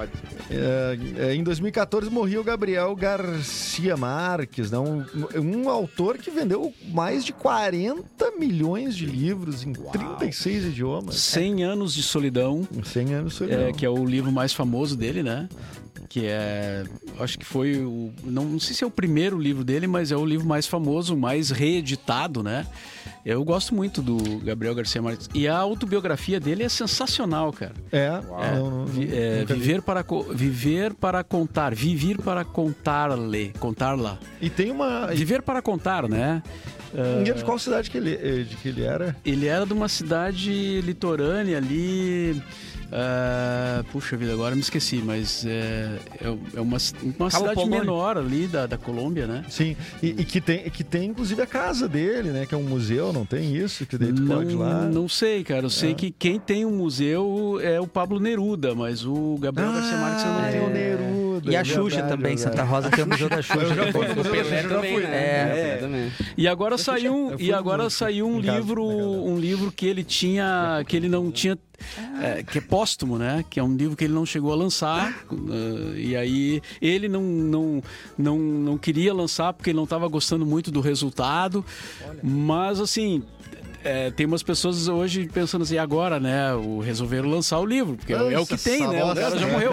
[SPEAKER 3] É, é, em dois mil e quatorze morria o Gabriel Garcia Marques, né? um, um autor que vendeu mais de quarenta milhões de livros em trinta e seis idiomas.
[SPEAKER 4] cem anos de solidão,
[SPEAKER 3] cem anos foi
[SPEAKER 4] é, que é o livro mais famoso dele, né? Que é, acho que foi o, não, não sei se é o primeiro livro dele, mas é o livro mais famoso, mais reeditado, né? Eu gosto muito do Gabriel Garcia Marques. E a autobiografia dele é sensacional, cara.
[SPEAKER 3] É,
[SPEAKER 4] É,
[SPEAKER 3] não, não,
[SPEAKER 4] vi- é,
[SPEAKER 3] nunca vi.
[SPEAKER 4] viver, para, co- viver para contar, viver para contar-lhe, contar-la.
[SPEAKER 3] E tem uma...
[SPEAKER 4] Viver para contar, né?
[SPEAKER 3] Ninguém de qual cidade que ele, eh, de que ele era?
[SPEAKER 4] Ele era de uma cidade litorânea ali. ah, puxa vida, agora me esqueci, mas é, é, é uma, uma
[SPEAKER 5] Cabo
[SPEAKER 4] cidade
[SPEAKER 5] Polônio.
[SPEAKER 4] menor ali da, da Colômbia, né?
[SPEAKER 3] Sim, e, e que, tem, que tem inclusive a casa dele, né? Que é um museu, não tem isso? Que daí tu pode ir lá.
[SPEAKER 4] Não, não sei, cara. Eu sei
[SPEAKER 3] É.
[SPEAKER 4] que quem tem um museu é o Pablo Neruda, mas o Gabriel Garcia Marques eu não
[SPEAKER 3] Ah,
[SPEAKER 4] tenho.
[SPEAKER 3] é o Neruda.
[SPEAKER 5] E a
[SPEAKER 3] é
[SPEAKER 5] Xuxa
[SPEAKER 3] verdade,
[SPEAKER 5] também,
[SPEAKER 3] é
[SPEAKER 5] Santa
[SPEAKER 3] verdade.
[SPEAKER 5] Rosa tem o Museu da Xuxa.
[SPEAKER 3] Eu já fui no Museu da
[SPEAKER 2] Pelé
[SPEAKER 3] Xuxa, já
[SPEAKER 2] também,
[SPEAKER 3] fui.
[SPEAKER 2] né?
[SPEAKER 5] É.
[SPEAKER 2] Pelé também.
[SPEAKER 4] E agora saiu um,
[SPEAKER 3] eu fui
[SPEAKER 4] e
[SPEAKER 3] no
[SPEAKER 4] agora
[SPEAKER 3] museu,
[SPEAKER 4] saiu um
[SPEAKER 3] em casa,
[SPEAKER 4] livro,
[SPEAKER 3] na galera.
[SPEAKER 4] um livro que ele tinha, que ele não tinha, é, que é póstumo, né? Que é um livro que ele não chegou a lançar. uh, e aí ele não, não, não, não queria lançar porque ele não estava gostando muito do resultado. Mas assim. é, tem umas pessoas hoje pensando assim, agora, né? O, resolveram lançar o livro, porque é, é o que
[SPEAKER 3] Nossa,
[SPEAKER 4] tem, né? O
[SPEAKER 3] nossa.
[SPEAKER 4] cara já morreu.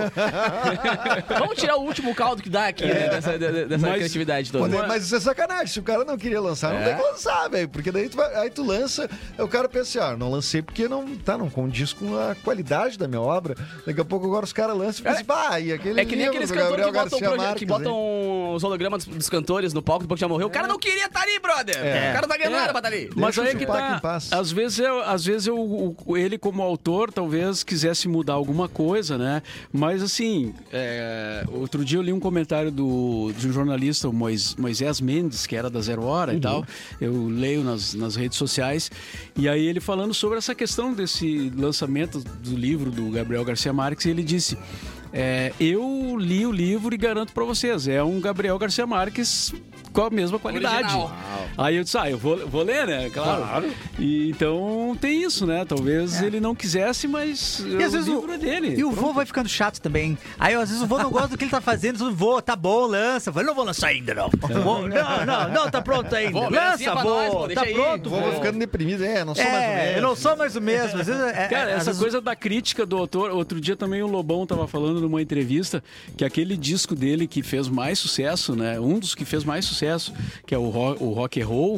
[SPEAKER 2] Vamos tirar o último caldo que dá aqui, né? Dessa, de- dessa
[SPEAKER 4] Mas-
[SPEAKER 2] criatividade
[SPEAKER 3] Pô,
[SPEAKER 2] toda.
[SPEAKER 3] né, mas isso é sacanagem. Se o cara não queria lançar, não
[SPEAKER 2] É.
[SPEAKER 3] tem que lançar, velho. Porque daí tu, vai, aí tu lança, aí o cara pensa assim, ah, não lancei porque não, tá, não condiz com a qualidade da minha obra. Daqui a pouco agora os caras lançam e ficam assim, pá, e aquele
[SPEAKER 2] É que nem
[SPEAKER 3] livro
[SPEAKER 2] aqueles
[SPEAKER 3] do
[SPEAKER 2] cantores
[SPEAKER 3] Gabriel
[SPEAKER 2] que botam,
[SPEAKER 3] Garcia
[SPEAKER 2] proje-
[SPEAKER 3] Marques,
[SPEAKER 2] que
[SPEAKER 3] hein?
[SPEAKER 2] botam os hologramas dos, dos cantores no palco depois que já morreu. O cara não queria estar ali, brother.
[SPEAKER 3] É.
[SPEAKER 2] O cara tá ganhando
[SPEAKER 4] É.
[SPEAKER 2] nada pra estar ali.
[SPEAKER 4] Mas
[SPEAKER 3] Deixa
[SPEAKER 4] aí
[SPEAKER 3] o
[SPEAKER 4] é que
[SPEAKER 3] Tupac
[SPEAKER 4] tá.
[SPEAKER 3] em paz.
[SPEAKER 4] Às vezes, eu, às vezes eu, o- ele, como autor, talvez quisesse mudar alguma coisa, né? Mas assim, é, outro dia eu li um comentário do, de um jornalista, o Mois- Moisés Mendes, que era da Zero Hora e tal. Eu leio nas, nas redes sociais. E aí ele falando sobre essa questão desse lançamento do livro do Gabriel Garcia Marques, e ele disse. É, eu li o livro e garanto pra vocês, é um Gabriel Garcia Marques com a mesma qualidade.
[SPEAKER 2] Original.
[SPEAKER 4] Aí eu disse, ah, eu vou, vou ler, né? Claro. E, então tem isso, né? Talvez ele não quisesse, mas
[SPEAKER 5] E às
[SPEAKER 4] o
[SPEAKER 5] vezes
[SPEAKER 4] livro
[SPEAKER 5] o,
[SPEAKER 4] é dele.
[SPEAKER 5] e o vô vai ficando chato também. Aí às vezes o vô não gosta do que ele tá fazendo. O vô, tá bom, lança. Eu falei, não vou lançar ainda, não. Vô, não, não, não, tá pronto ainda.
[SPEAKER 2] Vô,
[SPEAKER 5] lança,
[SPEAKER 2] melancia pra nós,
[SPEAKER 5] vô,
[SPEAKER 2] vô, deixa
[SPEAKER 5] tá
[SPEAKER 2] aí.
[SPEAKER 5] pronto,
[SPEAKER 3] Vou
[SPEAKER 5] vô.
[SPEAKER 3] ficando deprimido, é, não sou mais o
[SPEAKER 5] É,
[SPEAKER 3] mesmo.
[SPEAKER 5] eu não sou mais o mesmo. Às vezes, é,
[SPEAKER 4] Cara,
[SPEAKER 5] é, às
[SPEAKER 4] essa
[SPEAKER 5] vezes-
[SPEAKER 4] coisa da crítica do autor, outro dia também o Lobão tava falando numa entrevista que aquele disco dele que fez mais sucesso, né? Um dos que fez mais sucesso, que é o rock, o rock and roll,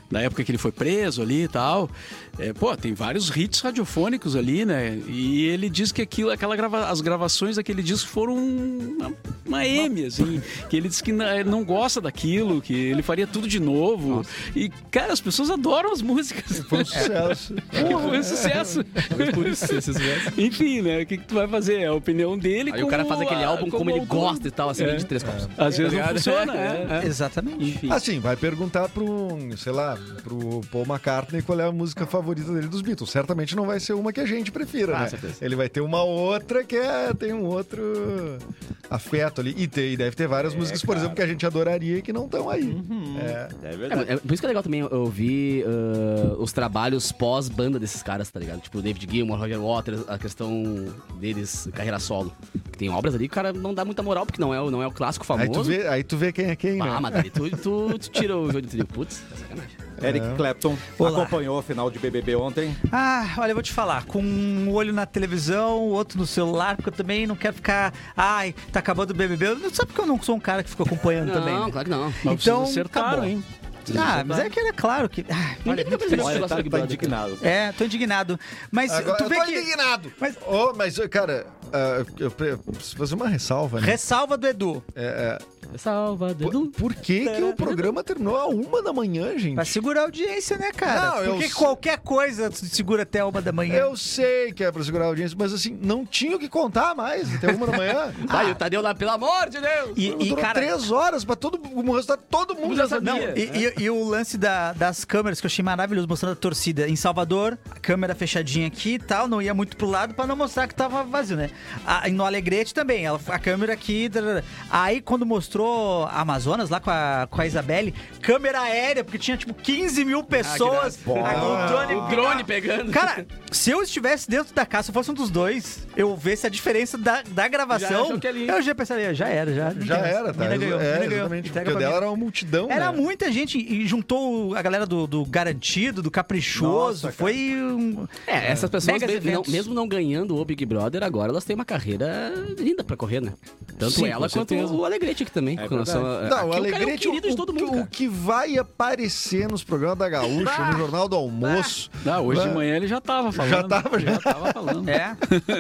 [SPEAKER 4] da época que ele foi preso ali e tal. É, pô, tem vários hits radiofônicos ali, né? E ele diz que aquilo, aquela grava, as gravações daquele disco foram uma, uma M, assim. Que ele diz que não, não gosta daquilo, que ele faria tudo de novo. Nossa. E, cara, as pessoas adoram as músicas.
[SPEAKER 3] Foi um sucesso.
[SPEAKER 4] Pô, foi um sucesso.
[SPEAKER 2] Por isso, esse sucesso.
[SPEAKER 4] Enfim, né? O que, que tu vai fazer? É a opinião dele.
[SPEAKER 2] Aí o cara faz aquele álbum como, como ele
[SPEAKER 4] algum...
[SPEAKER 2] gosta e tal, assim,
[SPEAKER 4] é.
[SPEAKER 2] de três copos.
[SPEAKER 4] É. Às vezes não funciona.
[SPEAKER 5] É,
[SPEAKER 4] é.
[SPEAKER 5] é. Exatamente.
[SPEAKER 4] Enfim.
[SPEAKER 3] Assim, vai perguntar pro, sei lá, pro Paul McCartney qual é a música favorita dele dos Beatles. Certamente não vai ser uma que a gente prefira,
[SPEAKER 2] Ah,
[SPEAKER 3] né?
[SPEAKER 2] certeza.
[SPEAKER 3] Ele vai ter uma outra que é, tem um outro afeto ali. E, tem, e deve ter várias
[SPEAKER 1] É,
[SPEAKER 3] músicas, por
[SPEAKER 1] claro.
[SPEAKER 3] exemplo, que a gente adoraria e que não estão aí.
[SPEAKER 1] Uhum.
[SPEAKER 3] É.
[SPEAKER 1] É
[SPEAKER 2] É,
[SPEAKER 1] verdade.
[SPEAKER 2] é, por isso que é legal também ouvir uh, os trabalhos pós-banda desses caras, tá ligado? Tipo o David Gilmour, Roger Waters, a questão deles, carreira solo. Tem obras ali que o cara não dá muita moral, porque não é, o- não é o clássico
[SPEAKER 3] Aí, tu
[SPEAKER 2] famoso.
[SPEAKER 3] vê, aí tu vê quem é quem, né?
[SPEAKER 2] Ah, mas daí tu, tu, tu tira o jogo de trilho. Putz, é sacanagem.
[SPEAKER 1] Eric Clapton
[SPEAKER 5] Olá.
[SPEAKER 1] acompanhou a final de B B B ontem.
[SPEAKER 5] Ah, olha, eu vou te falar, com um olho na televisão, o outro no celular, porque eu também não quero ficar, ai, tá acabando o B B B. Não sabe porque eu não sou um cara que fica acompanhando
[SPEAKER 2] Não,
[SPEAKER 5] também, né?
[SPEAKER 2] claro que não.
[SPEAKER 4] Mas
[SPEAKER 5] Então,
[SPEAKER 4] vocês acertaram,
[SPEAKER 5] acabou.
[SPEAKER 4] hein?
[SPEAKER 5] Ah, mas é que era claro que... Ah,
[SPEAKER 2] Ninguém nunca percebeu
[SPEAKER 1] Olha,
[SPEAKER 2] esse negócio
[SPEAKER 1] tá,
[SPEAKER 2] do Big
[SPEAKER 1] tá
[SPEAKER 2] Brother.
[SPEAKER 1] indignado.
[SPEAKER 5] é, tô indignado. Mas
[SPEAKER 3] Agora,
[SPEAKER 5] tu
[SPEAKER 3] eu
[SPEAKER 5] vê
[SPEAKER 3] tô
[SPEAKER 5] que...
[SPEAKER 3] indignado.
[SPEAKER 5] Mas-
[SPEAKER 3] Oh, mas, cara, ah, eu pre- preciso fazer uma ressalva, né?
[SPEAKER 5] Ressalva do Edu.
[SPEAKER 3] É, é,
[SPEAKER 2] Salva,
[SPEAKER 3] por,
[SPEAKER 2] Dedu.
[SPEAKER 3] por que, que o programa terminou a uma da manhã, gente?
[SPEAKER 5] Pra segurar a audiência, né, cara?
[SPEAKER 3] Não, eu
[SPEAKER 5] Porque
[SPEAKER 3] sei.
[SPEAKER 5] qualquer coisa tu segura até uma da manhã.
[SPEAKER 3] Eu sei que é pra segurar a audiência, mas assim, não tinha o que contar mais até uma da manhã.
[SPEAKER 2] Vai, o Tadeu lá, pelo amor de Deus!
[SPEAKER 5] E, e,
[SPEAKER 3] Durou
[SPEAKER 5] cara...
[SPEAKER 3] três horas pra todo o resultado, todo mundo já sabia.
[SPEAKER 5] Não, e, e- e o lance da- das câmeras que eu achei maravilhoso, mostrando a torcida. Em Salvador, a câmera fechadinha aqui e tal, não ia muito pro lado pra não mostrar que tava vazio, né? A, e no Alegrete também, ela, a câmera aqui. Tarará. Aí quando mostrou a Amazonas lá com a, com a Isabelle, câmera aérea, porque tinha tipo quinze mil pessoas.
[SPEAKER 2] Ah, que
[SPEAKER 5] a- o drone,
[SPEAKER 2] O drone pegando.
[SPEAKER 5] Cara, se eu estivesse dentro da casa, se eu fosse um dos dois, eu visse a diferença da, da
[SPEAKER 2] Já
[SPEAKER 5] gravação,
[SPEAKER 2] achou que ali-
[SPEAKER 5] eu já pensaria, já era, já. não
[SPEAKER 3] Já
[SPEAKER 5] tem mais.
[SPEAKER 3] era, tá?
[SPEAKER 5] Mina ganhou,
[SPEAKER 3] é,
[SPEAKER 5] mina ganhou.
[SPEAKER 3] exatamente.
[SPEAKER 5] Entrega
[SPEAKER 3] Porque
[SPEAKER 5] pra
[SPEAKER 3] dela
[SPEAKER 5] mim.
[SPEAKER 3] era uma multidão,
[SPEAKER 5] Era
[SPEAKER 3] né?
[SPEAKER 5] muita gente e juntou a galera do, do garantido, do caprichoso.
[SPEAKER 1] Nossa,
[SPEAKER 5] foi um.
[SPEAKER 2] É, essas pessoas,
[SPEAKER 5] Megas
[SPEAKER 2] me- não-
[SPEAKER 5] eventos.
[SPEAKER 2] mesmo não ganhando o Big Brother, agora elas têm uma carreira linda pra correr, né? Tanto
[SPEAKER 4] Sim,
[SPEAKER 2] ela
[SPEAKER 4] com
[SPEAKER 2] quanto
[SPEAKER 4] certeza.
[SPEAKER 2] o Alegrete aqui também.
[SPEAKER 1] É
[SPEAKER 2] com relação a-
[SPEAKER 3] Não,
[SPEAKER 2] aqui
[SPEAKER 3] o
[SPEAKER 2] o cara é um
[SPEAKER 3] Alegrete,
[SPEAKER 2] querido de todo mundo,
[SPEAKER 3] o,
[SPEAKER 2] cara.
[SPEAKER 3] o que vai aparecer nos programas da Gaúcha, no Jornal do Almoço.
[SPEAKER 4] Não, hoje de
[SPEAKER 3] Vai-
[SPEAKER 4] manhã ele já tava falando.
[SPEAKER 3] Já tava, já.
[SPEAKER 4] já tava falando.
[SPEAKER 5] É.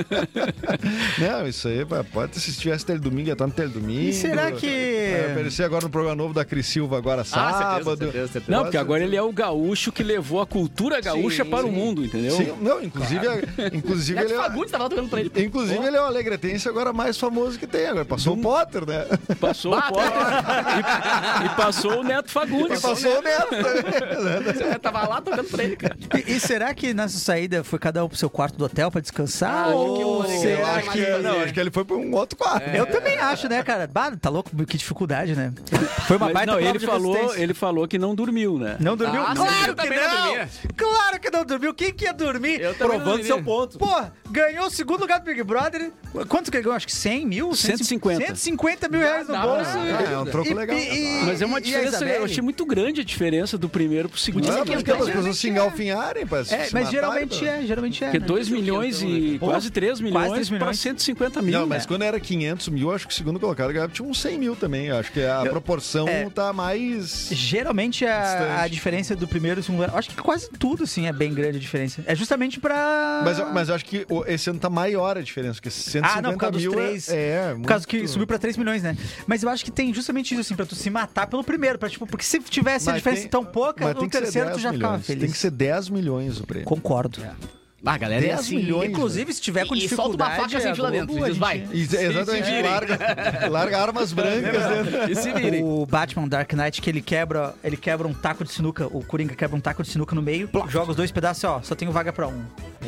[SPEAKER 3] Não, isso aí, vai- pode se estivesse Teledomingo, ia estar no Teledomingo.
[SPEAKER 5] E será que-
[SPEAKER 3] Vai aparecer agora no programa novo da Cris Silva, agora sábado.
[SPEAKER 2] Ah, certeza, certeza, certeza.
[SPEAKER 4] Não, porque agora ele é o gaúcho que levou a cultura gaúcha
[SPEAKER 2] Sim,
[SPEAKER 4] para o
[SPEAKER 2] sim.
[SPEAKER 4] mundo, entendeu?
[SPEAKER 3] Sim, não, inclusive, inclusive
[SPEAKER 2] Neto
[SPEAKER 3] ele é...
[SPEAKER 2] Fagundes tava lá tocando pra ele.
[SPEAKER 3] Inclusive, ele é o alegretense agora mais famoso que tem. Agora passou o Potter, né?
[SPEAKER 4] Passou o Potter e, e passou o Neto Fagundes.
[SPEAKER 3] E passou o Neto também.
[SPEAKER 2] Eu tava lá tocando pra ele, cara.
[SPEAKER 5] E, e será que nessa saída foi cada um pro seu quarto do hotel pra descansar?
[SPEAKER 2] Ah, acho
[SPEAKER 5] ou
[SPEAKER 2] que o Alegrete
[SPEAKER 5] será
[SPEAKER 2] vai
[SPEAKER 5] que...
[SPEAKER 2] mais fazer.
[SPEAKER 3] Não, acho que ele foi pra um outro quarto.
[SPEAKER 5] Eu também acho, né, cara? Bah, tá louco? Que dificuldade, né? Foi uma
[SPEAKER 4] Mas
[SPEAKER 5] baita
[SPEAKER 4] não,
[SPEAKER 5] prova
[SPEAKER 4] ele
[SPEAKER 5] de
[SPEAKER 4] falou,
[SPEAKER 5] resistência.
[SPEAKER 4] ele falou que não dormiu, né?
[SPEAKER 5] Não dormiu?
[SPEAKER 2] Ah, sim,
[SPEAKER 5] claro
[SPEAKER 2] eu
[SPEAKER 5] que
[SPEAKER 2] também não
[SPEAKER 5] não!
[SPEAKER 2] dormia.
[SPEAKER 5] Claro que não dormiu. Quem que ia dormir?
[SPEAKER 2] Eu também não
[SPEAKER 1] Provando
[SPEAKER 2] dormi.
[SPEAKER 1] seu ponto.
[SPEAKER 5] Pô, ganhou o segundo lugar do Big Brother. Quanto que ele ganhou? Acho que cem mil?
[SPEAKER 4] cento e cinquenta.
[SPEAKER 5] cento e cinquenta mil reais no
[SPEAKER 2] Dá,
[SPEAKER 5] bolso.
[SPEAKER 2] dá,
[SPEAKER 3] Ah, é um troco
[SPEAKER 5] E-
[SPEAKER 3] legal.
[SPEAKER 5] e-
[SPEAKER 4] Mas é uma
[SPEAKER 5] e a
[SPEAKER 4] diferença,
[SPEAKER 5] Isabelle?
[SPEAKER 4] eu achei muito grande a diferença do primeiro pro segundo.
[SPEAKER 3] Não,
[SPEAKER 2] Isso aqui
[SPEAKER 3] mas
[SPEAKER 2] é
[SPEAKER 3] aquelas
[SPEAKER 2] um
[SPEAKER 3] pessoas se engalfinharem pra se
[SPEAKER 5] É,
[SPEAKER 3] se
[SPEAKER 5] mas
[SPEAKER 3] matarem,
[SPEAKER 5] geralmente
[SPEAKER 3] pô.
[SPEAKER 5] é, geralmente é.
[SPEAKER 4] Porque
[SPEAKER 5] né?
[SPEAKER 4] dois milhões e
[SPEAKER 5] Pô,
[SPEAKER 4] quase três milhões,
[SPEAKER 5] três
[SPEAKER 4] para
[SPEAKER 5] milhões.
[SPEAKER 4] cento e cinquenta mil.
[SPEAKER 3] Não, mas
[SPEAKER 4] né?
[SPEAKER 3] quando era quinhentos mil, acho que o segundo colocado ganhava tinha uns cem mil também. Acho que a
[SPEAKER 5] Eu-
[SPEAKER 3] proporção
[SPEAKER 5] é.
[SPEAKER 3] tá mais...
[SPEAKER 5] Geralmente a,
[SPEAKER 3] Distante.
[SPEAKER 5] a diferença do primeiro e segundo lugar, acho que quase tudo, assim, é bem grande a diferença. É justamente pra...
[SPEAKER 3] Mas, mas eu acho que o- esse ano tá maior a diferença, porque cento e
[SPEAKER 5] Ah, não, por
[SPEAKER 3] cinquenta
[SPEAKER 5] causa dos
[SPEAKER 3] mil
[SPEAKER 5] três.
[SPEAKER 3] é, é
[SPEAKER 5] Por causa que
[SPEAKER 3] muito-
[SPEAKER 5] subiu pra três milhões, né? Mas eu acho que tem justamente isso, assim, pra tu se matar pelo primeiro. Pra, tipo, porque se tivesse a
[SPEAKER 3] Mas
[SPEAKER 5] diferença
[SPEAKER 3] tem-
[SPEAKER 5] tão pouca,
[SPEAKER 3] mas
[SPEAKER 5] no
[SPEAKER 3] tem que ser
[SPEAKER 5] terceiro tu
[SPEAKER 3] dez
[SPEAKER 5] já ficava
[SPEAKER 3] milhões.
[SPEAKER 5] feliz.
[SPEAKER 3] Tem que ser dez milhões o prêmio.
[SPEAKER 5] Concordo.
[SPEAKER 2] Ah, a galera é
[SPEAKER 3] dez
[SPEAKER 2] assim.
[SPEAKER 3] milhões.
[SPEAKER 5] Inclusive, se tiver com
[SPEAKER 2] E- e solta uma
[SPEAKER 5] dificuldade...
[SPEAKER 2] faca sem
[SPEAKER 5] a
[SPEAKER 2] fio lá
[SPEAKER 5] Globo,
[SPEAKER 2] dentro,
[SPEAKER 5] a
[SPEAKER 2] diz, vai.
[SPEAKER 5] gente-
[SPEAKER 3] Isso, exatamente,
[SPEAKER 2] se virem.
[SPEAKER 3] larga, larga armas brancas dentro.
[SPEAKER 2] E se virem.
[SPEAKER 5] O Batman Dark Knight, que ele quebra, ele quebra um taco de sinuca, o Coringa quebra um taco de sinuca no meio, joga os dois pedaços, ó, só tenho vaga pra um.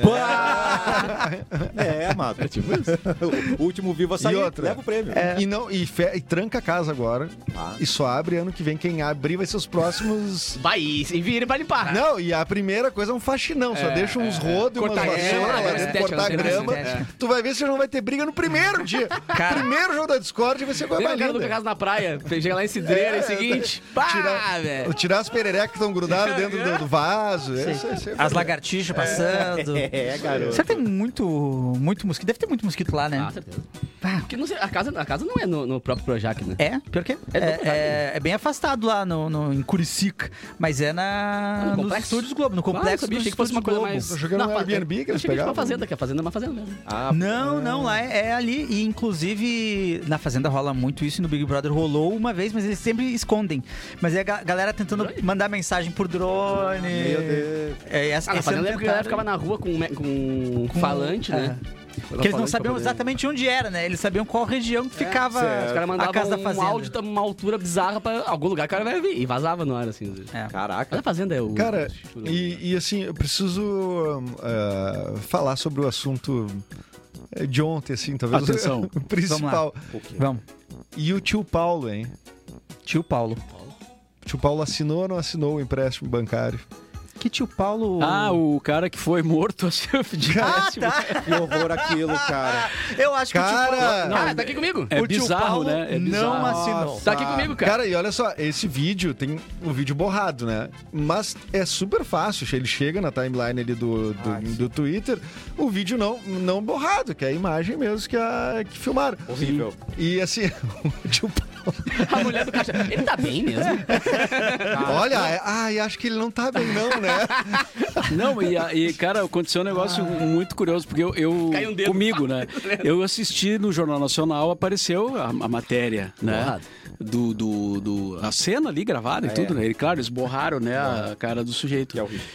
[SPEAKER 1] É, amado. É tipo isso. O último vivo a sair,
[SPEAKER 3] E outra?
[SPEAKER 1] leva o prêmio.
[SPEAKER 3] E, não, e, fe- e tranca a casa agora.
[SPEAKER 1] Ah.
[SPEAKER 3] E só abre ano que vem. Quem abrir vai ser os próximos.
[SPEAKER 2] Vai, e se virem pra limpar.
[SPEAKER 3] Não, e a primeira coisa é um faxinão. Só
[SPEAKER 2] É,
[SPEAKER 3] deixa uns rodos e umas
[SPEAKER 2] Cortar
[SPEAKER 3] vassouras
[SPEAKER 2] grama,
[SPEAKER 3] lá
[SPEAKER 2] é,
[SPEAKER 3] dentro,
[SPEAKER 2] estética,
[SPEAKER 3] cortar
[SPEAKER 2] estética,
[SPEAKER 3] grama.
[SPEAKER 5] estética.
[SPEAKER 3] Tu vai ver se não vai ter briga no primeiro dia. Primeiro jogo da Discord vai ser coisa
[SPEAKER 2] Lembra
[SPEAKER 3] mais
[SPEAKER 2] o cara do
[SPEAKER 3] linda.
[SPEAKER 2] Casa na praia? Chega lá em Cidreira
[SPEAKER 3] É,
[SPEAKER 2] e seguinte. Pá,
[SPEAKER 3] tirar-
[SPEAKER 2] velho.
[SPEAKER 3] Tirar as pererecas que estão grudadas dentro do, do vaso. Isso, isso, isso,
[SPEAKER 5] As lagartixas passando.
[SPEAKER 1] É, garoto.
[SPEAKER 5] Será que tem muito, muito mosquito? Deve ter muito mosquito lá, né?
[SPEAKER 2] Ah, certeza. Porque não sei, a casa, a casa não é no, no próprio Projac, né?
[SPEAKER 5] É, pior que é.
[SPEAKER 2] É do
[SPEAKER 5] É,
[SPEAKER 2] Projac,
[SPEAKER 5] é, é bem afastado lá no, no, em Curicica. Mas é na,
[SPEAKER 2] Ah, no
[SPEAKER 5] nos
[SPEAKER 2] complexo?
[SPEAKER 5] estúdios Globo, no
[SPEAKER 2] Ah, eu
[SPEAKER 5] complexo
[SPEAKER 2] sabia,
[SPEAKER 5] dos
[SPEAKER 2] achei que fosse uma
[SPEAKER 5] estúdios
[SPEAKER 2] coisa
[SPEAKER 5] Globo.
[SPEAKER 2] mais...
[SPEAKER 3] Tô jogando no
[SPEAKER 2] fa-
[SPEAKER 3] Airbnb que
[SPEAKER 2] eu
[SPEAKER 3] eles
[SPEAKER 2] achei que era uma
[SPEAKER 3] pegavam.
[SPEAKER 2] fazenda, que a fazenda é uma fazenda mesmo.
[SPEAKER 1] Ah,
[SPEAKER 5] Não, não, lá é, é ali. E inclusive na Fazenda rola muito isso, e no Big Brother rolou uma vez, mas eles sempre escondem. Mas é a ga- galera tentando
[SPEAKER 2] Drone?
[SPEAKER 5] mandar mensagem por drone.
[SPEAKER 1] Meu Deus.
[SPEAKER 5] É, essa,
[SPEAKER 2] Ah, na
[SPEAKER 5] esse ano
[SPEAKER 2] fazenda é porque a galera
[SPEAKER 5] tentaram-
[SPEAKER 2] ficava na rua com, me- com,
[SPEAKER 5] Com-
[SPEAKER 2] falante, né?
[SPEAKER 5] Porque eles não
[SPEAKER 2] Falante
[SPEAKER 5] sabiam
[SPEAKER 2] pra poder-
[SPEAKER 5] exatamente onde era, né? Eles sabiam qual região que ficava
[SPEAKER 1] certo.
[SPEAKER 2] Os caras
[SPEAKER 5] a
[SPEAKER 2] mandavam
[SPEAKER 5] casa da
[SPEAKER 2] um
[SPEAKER 5] fazenda.
[SPEAKER 2] áudio de uma altura bizarra pra algum lugar que o cara vai vir. E vazava no ar, assim.
[SPEAKER 5] É.
[SPEAKER 1] Caraca.
[SPEAKER 2] Mas a fazenda é o...
[SPEAKER 3] Cara,
[SPEAKER 2] o-
[SPEAKER 3] e, e assim, eu preciso um, ah, falar sobre o assunto eh, de ontem, assim, talvez
[SPEAKER 4] Atenção.
[SPEAKER 3] o principal.
[SPEAKER 1] O quê?
[SPEAKER 5] Vamos.
[SPEAKER 3] E o tio Paulo, hein?
[SPEAKER 5] Tio Paulo.
[SPEAKER 3] O tio Paulo assinou ou não assinou o empréstimo bancário?
[SPEAKER 5] Que tio Paulo...
[SPEAKER 4] Ah, o cara que foi morto a seu de
[SPEAKER 5] Ah,
[SPEAKER 4] péssimo.
[SPEAKER 5] tá.
[SPEAKER 1] Que horror aquilo, cara.
[SPEAKER 5] Eu acho que o tio
[SPEAKER 3] Cara,
[SPEAKER 5] Paulo...
[SPEAKER 2] Ah, tá aqui comigo.
[SPEAKER 4] É
[SPEAKER 5] o tio
[SPEAKER 4] bizarro,
[SPEAKER 5] Paulo
[SPEAKER 4] né? É
[SPEAKER 5] não
[SPEAKER 4] bizarro.
[SPEAKER 5] assinou.
[SPEAKER 2] Tá aqui comigo, cara.
[SPEAKER 3] Cara, e olha só, esse vídeo tem o vídeo borrado, né? Mas é super fácil. Ele chega na timeline ali do, do,
[SPEAKER 1] Ah, sim.
[SPEAKER 3] do Twitter, o vídeo não, não borrado, que é a imagem mesmo que, a, que filmaram.
[SPEAKER 1] Horrível.
[SPEAKER 3] E assim, o tio Paulo.
[SPEAKER 2] A mulher do caixa. Ele tá bem mesmo?
[SPEAKER 3] Olha, é, ai, acho que ele não tá bem, não, né?
[SPEAKER 4] Não, e, a- e, cara, aconteceu um negócio muito curioso, porque eu, eu
[SPEAKER 2] Caiu um dedo.
[SPEAKER 4] comigo, né? Eu assisti no Jornal Nacional, apareceu a, a matéria, né?
[SPEAKER 2] Borrado.
[SPEAKER 4] Do, do, do- a cena ali gravada e tudo, né? E claro, eles borraram, né, a cara do sujeito.
[SPEAKER 1] Que é horrível.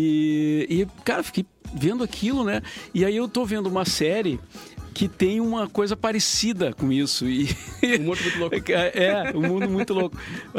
[SPEAKER 4] E, e, cara, fiquei vendo aquilo, né? E aí eu tô vendo uma série que tem uma coisa parecida com isso. E...
[SPEAKER 2] Um morto muito louco.
[SPEAKER 4] É, um mundo muito louco.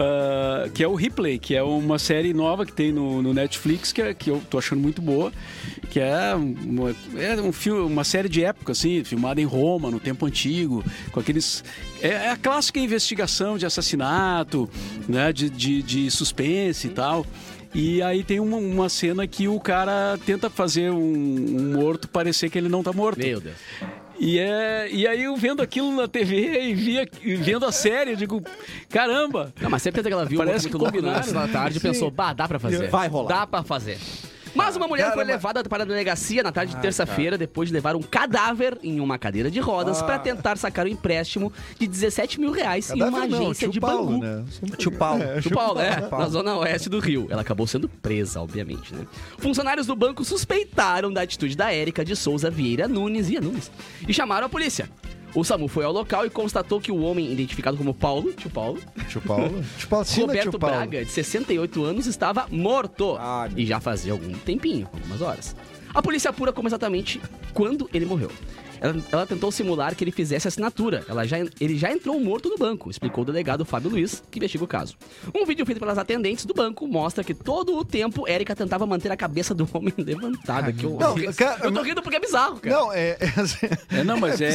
[SPEAKER 4] Ah, que é o Ripley, que é uma série nova que tem no, no Netflix, que, é, que eu tô achando muito boa. Que é, uma, é um filme, uma série de época, assim, filmada em Roma, no tempo antigo, com aqueles... É, é a clássica investigação de assassinato, né, de, de, de suspense e tal. E aí tem uma, uma cena que o cara tenta fazer um, um morto parecer que ele não tá morto.
[SPEAKER 2] Meu Deus.
[SPEAKER 4] E, é, e aí eu vendo aquilo na T V e via, e vendo a série, eu digo, caramba!
[SPEAKER 2] Não, mas certeza que ela viu
[SPEAKER 4] Parece
[SPEAKER 2] muito
[SPEAKER 4] que
[SPEAKER 2] louco na
[SPEAKER 4] combinaram,
[SPEAKER 2] sessão da tarde e
[SPEAKER 3] Sim.
[SPEAKER 2] pensou, bah, dá pra fazer.
[SPEAKER 1] Vai rolar.
[SPEAKER 2] Dá pra fazer. Mas uma mulher
[SPEAKER 3] Cara,
[SPEAKER 2] foi
[SPEAKER 3] mas-
[SPEAKER 2] levada para a delegacia na tarde de terça-feira depois de levar um cadáver em uma cadeira de rodas
[SPEAKER 3] Ah.
[SPEAKER 2] pra tentar sacar o empréstimo de dezessete mil reais em uma
[SPEAKER 3] Cadáver não,
[SPEAKER 2] agência
[SPEAKER 3] tio
[SPEAKER 2] de
[SPEAKER 3] Paulo,
[SPEAKER 2] Bangu.
[SPEAKER 3] né?
[SPEAKER 5] Tio Paulo.
[SPEAKER 3] É,
[SPEAKER 2] Tio Paulo, é, na zona oeste do Rio. Ela acabou sendo presa, obviamente, né? Funcionários do banco suspeitaram da atitude da Érica de Souza Vieira Nunes, Via Nunes, e chamaram a polícia. O SAMU foi ao local e constatou que o homem identificado como Paulo, tio Paulo,
[SPEAKER 3] Tio Paulo? Tio Paulo, sim, né,
[SPEAKER 2] Roberto
[SPEAKER 3] tio Paulo?
[SPEAKER 2] Braga, de sessenta e oito anos, estava morto.
[SPEAKER 1] Ah,
[SPEAKER 2] e já fazia algum tempinho, algumas horas. A polícia apura como exatamente quando ele morreu. Ela, ela tentou simular que ele fizesse assinatura. Ela já, ele já entrou morto no banco, explicou o delegado Fábio Luiz, que investiga o caso. Um vídeo feito pelas atendentes do banco mostra que todo o tempo Érica tentava manter a cabeça do homem levantada. Que eu,
[SPEAKER 3] Não, cara,
[SPEAKER 2] eu tô rindo porque é bizarro, cara.
[SPEAKER 3] Não, é... é assim,
[SPEAKER 4] É, não, mas é,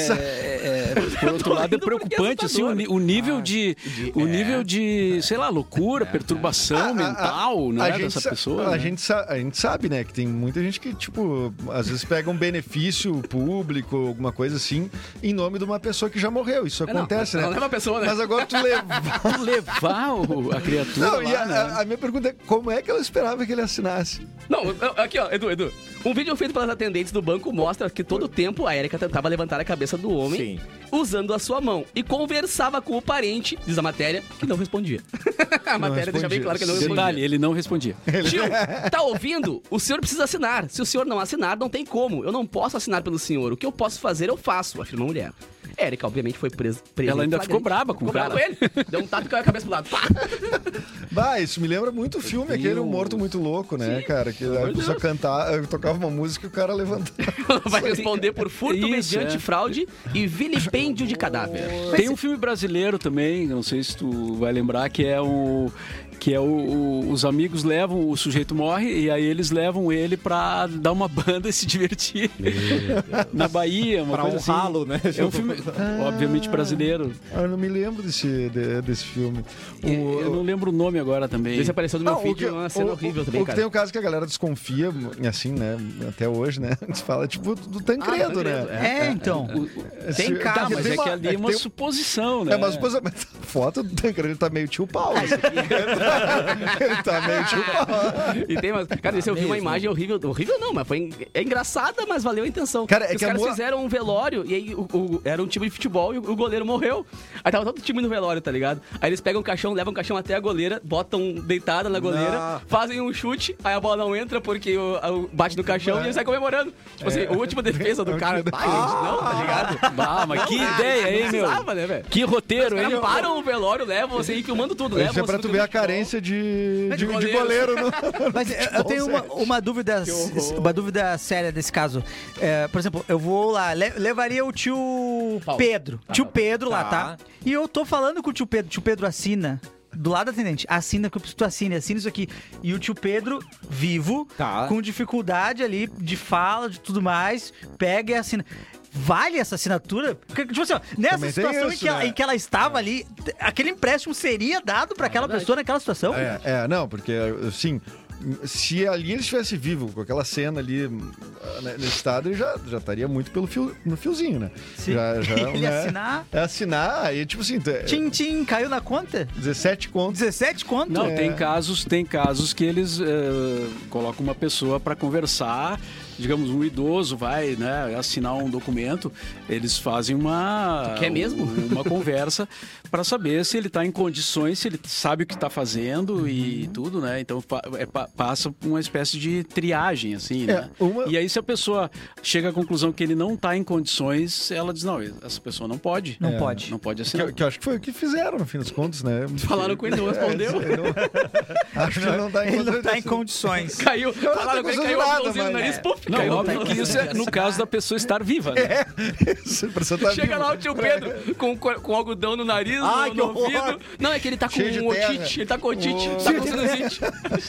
[SPEAKER 4] é- é- por outro lado é
[SPEAKER 2] rindo porque é
[SPEAKER 4] preocupante assim, o, ni- o nível de, o nível de, sei lá, loucura, perturbação mental, né,
[SPEAKER 3] gente
[SPEAKER 4] dessa
[SPEAKER 3] sa-
[SPEAKER 4] pessoa.
[SPEAKER 3] A,
[SPEAKER 4] né?
[SPEAKER 3] gente sa- a gente sabe, né, que tem muita gente que, tipo, às vezes pega um benefício público, alguma coisa assim, em nome de uma pessoa que já morreu. Isso
[SPEAKER 2] É, não,
[SPEAKER 3] acontece,
[SPEAKER 2] não
[SPEAKER 3] né?
[SPEAKER 2] leva a pessoa, né?
[SPEAKER 3] Mas agora tu levar...
[SPEAKER 4] Tu levar o- a criatura
[SPEAKER 3] Não, e
[SPEAKER 4] lá,
[SPEAKER 3] a,
[SPEAKER 4] né?
[SPEAKER 3] a- a minha pergunta é, como é que ela esperava que ele assinasse?
[SPEAKER 2] Não, aqui ó, Edu, Edu. Um vídeo feito pelas atendentes do banco mostra que todo o tempo a Érica tentava levantar a cabeça do homem
[SPEAKER 1] Sim.
[SPEAKER 2] usando a sua mão e conversava com o parente, diz a matéria, que não respondia. a matéria deixa bem
[SPEAKER 3] respondia.
[SPEAKER 2] claro que não respondia.
[SPEAKER 4] Detalhe, ele não respondia.
[SPEAKER 2] Tio, tá ouvindo? O senhor precisa assinar. Se o senhor não assinar, não tem como. Eu não posso assinar pelo senhor. O que eu posso fazer, eu faço, afirma a mulher. Érica, obviamente, foi presa. presa
[SPEAKER 4] Ela
[SPEAKER 2] em
[SPEAKER 4] ainda
[SPEAKER 2] flagrante.
[SPEAKER 4] ficou braba com o
[SPEAKER 2] Ficou brava
[SPEAKER 4] cara.
[SPEAKER 2] com ele. Deu um tapa e caiu a cabeça pro lado. Pá!
[SPEAKER 3] Bah, isso me lembra muito o filme, aquele Um Morto Muito Louco, né, cara? Que a pessoa cantava, tocava uma música e o cara levantava.
[SPEAKER 2] Vai responder por furto
[SPEAKER 4] Isso,
[SPEAKER 2] mediante
[SPEAKER 4] é.
[SPEAKER 2] fraude e vilipêndio de cadáver.
[SPEAKER 4] Tem um filme brasileiro também, não sei se tu vai lembrar, que é o que é o, o- os amigos levam, o sujeito morre e aí eles levam ele pra dar uma banda e se divertir na Bahia, uma
[SPEAKER 1] Pra
[SPEAKER 4] coisa assim.
[SPEAKER 1] honrá-lo, né?
[SPEAKER 4] É um filme, obviamente, brasileiro.
[SPEAKER 3] Ah, eu não me lembro desse, de- desse filme. O-
[SPEAKER 4] Eu não lembro o nome agora também.
[SPEAKER 2] Esse apareceu no meu
[SPEAKER 3] Não,
[SPEAKER 2] feed,
[SPEAKER 3] que-
[SPEAKER 2] uma cena
[SPEAKER 3] o-
[SPEAKER 2] horrível
[SPEAKER 3] o-
[SPEAKER 2] também,
[SPEAKER 3] o que
[SPEAKER 2] cara.
[SPEAKER 3] tem o caso que a galera desconfia, assim, né? Até hoje, né? A gente fala, tipo, do Tancredo,
[SPEAKER 2] Ah,
[SPEAKER 3] né?
[SPEAKER 2] Tancredo,
[SPEAKER 5] É, então. Tem
[SPEAKER 3] Esse-
[SPEAKER 5] casos.
[SPEAKER 4] Tá, mas é
[SPEAKER 3] tem
[SPEAKER 4] que
[SPEAKER 3] uma-
[SPEAKER 4] ali
[SPEAKER 3] é
[SPEAKER 4] é
[SPEAKER 3] que
[SPEAKER 4] uma
[SPEAKER 3] tem-
[SPEAKER 4] suposição, né?
[SPEAKER 3] É, mas depois a foto do Tancredo tá meio tio Paulo. Ele tá meio tio Paulo.
[SPEAKER 2] E tem, mas, cara, esse eu vi uma imagem horrível. Horrível não, mas foi en- é engraçada, mas valeu a intenção.
[SPEAKER 3] Cara, é
[SPEAKER 2] Os
[SPEAKER 3] que a
[SPEAKER 2] caras
[SPEAKER 3] moa-
[SPEAKER 2] fizeram um velório e aí o, o- era um tipo time de futebol e o, o goleiro morreu. Aí tava todo o time no velório, tá ligado? Aí eles pegam o caixão, levam o caixão até a goleira, botam deitada na goleira,
[SPEAKER 1] Não.
[SPEAKER 2] fazem um chute, aí a bola não entra porque o, o- bate no caixão e ele sai comemorando. Tipo assim, a última defesa do cara. Bah, gente, não, tá ligado?
[SPEAKER 4] Bah, mas que
[SPEAKER 2] Não,
[SPEAKER 4] ideia, hein,
[SPEAKER 2] não
[SPEAKER 4] meu?
[SPEAKER 2] precisava, né, velho?
[SPEAKER 4] Que roteiro,
[SPEAKER 2] Os
[SPEAKER 4] hein?
[SPEAKER 2] caras param o velório, levam você aí filmando tudo, levam
[SPEAKER 3] Isso é pra
[SPEAKER 2] você
[SPEAKER 3] tu
[SPEAKER 2] no
[SPEAKER 3] ver a
[SPEAKER 2] futebol.
[SPEAKER 3] carência de, de, de
[SPEAKER 2] goleiro.
[SPEAKER 3] goleiro. no-
[SPEAKER 5] Mas eu, eu tenho uma, uma dúvida uma dúvida séria desse caso. É, por exemplo, eu vou lá, le- levaria o tio
[SPEAKER 2] Paulo.
[SPEAKER 5] Pedro.
[SPEAKER 2] Tá,
[SPEAKER 5] tio
[SPEAKER 2] tá.
[SPEAKER 5] Pedro lá,
[SPEAKER 1] Tá.
[SPEAKER 5] tá? E eu tô falando com o tio Pedro, tio Pedro assina. Do lado do atendente, assina que eu preciso que tu assine, assina isso aqui. E o tio Pedro, vivo,
[SPEAKER 1] Tá.
[SPEAKER 5] com dificuldade ali de fala, de tudo mais, pega e assina. Vale essa assinatura? Porque, tipo assim, ó, nessa
[SPEAKER 3] Também tem
[SPEAKER 5] situação em,
[SPEAKER 3] isso,
[SPEAKER 5] que ela,
[SPEAKER 3] né?
[SPEAKER 5] em que ela estava ali, t- aquele empréstimo seria dado pra aquela pessoa naquela situação?
[SPEAKER 3] É, é, não, porque, assim, se ali ele estivesse vivo, com aquela cena ali né, nesse estado, ele já, já estaria muito pelo fio, no fiozinho, né?
[SPEAKER 5] Sim.
[SPEAKER 3] Já, já,
[SPEAKER 5] Ele
[SPEAKER 3] né?
[SPEAKER 5] assinar,
[SPEAKER 3] É assinar, aí tipo assim, é,
[SPEAKER 5] tchim, tchim, caiu na conta?
[SPEAKER 3] dezessete contos.
[SPEAKER 5] dezessete conto?
[SPEAKER 4] Não,
[SPEAKER 3] É.
[SPEAKER 4] tem casos, tem casos que eles eh, colocam uma pessoa para conversar, digamos, um idoso vai, né, assinar um documento, eles fazem uma
[SPEAKER 2] Tu quer mesmo?
[SPEAKER 4] um- uma conversa para saber se ele está em condições, se ele sabe o que está fazendo e tudo, né? Então pa- é, pa- passa por uma espécie de triagem, assim, né?
[SPEAKER 3] É, uma-
[SPEAKER 4] E aí se a pessoa chega à conclusão que ele não está em condições, ela diz não, essa pessoa não pode,
[SPEAKER 5] Não
[SPEAKER 3] É.
[SPEAKER 5] pode.
[SPEAKER 4] não pode
[SPEAKER 3] Que,
[SPEAKER 4] assinar.
[SPEAKER 3] eu- que eu acho que foi o que fizeram, no fim dos contos, né?
[SPEAKER 2] Falaram com ele, não respondeu.
[SPEAKER 3] É, ele não- acho que ele não tá em
[SPEAKER 5] Ele não tá em
[SPEAKER 3] condições.
[SPEAKER 5] condições.
[SPEAKER 2] Caiu, falaram com ele,
[SPEAKER 3] não
[SPEAKER 2] caiu
[SPEAKER 3] nada,
[SPEAKER 2] a mãozinha no
[SPEAKER 3] mas-
[SPEAKER 2] nariz, puf,
[SPEAKER 4] Não,
[SPEAKER 2] caiu.
[SPEAKER 4] óbvio que isso é no caso da pessoa estar viva, né?
[SPEAKER 3] Isso, a pessoa tá
[SPEAKER 2] Chega
[SPEAKER 3] viva.
[SPEAKER 2] lá o tio Pedro com, com algodão no nariz,
[SPEAKER 1] Ai,
[SPEAKER 2] no,
[SPEAKER 1] que
[SPEAKER 2] no
[SPEAKER 1] horror.
[SPEAKER 2] ouvido. Não, é que ele tá com
[SPEAKER 3] Cheio de
[SPEAKER 2] um
[SPEAKER 3] terra.
[SPEAKER 2] otite, ele tá com otite,
[SPEAKER 3] Oh.
[SPEAKER 2] tá com sinusite.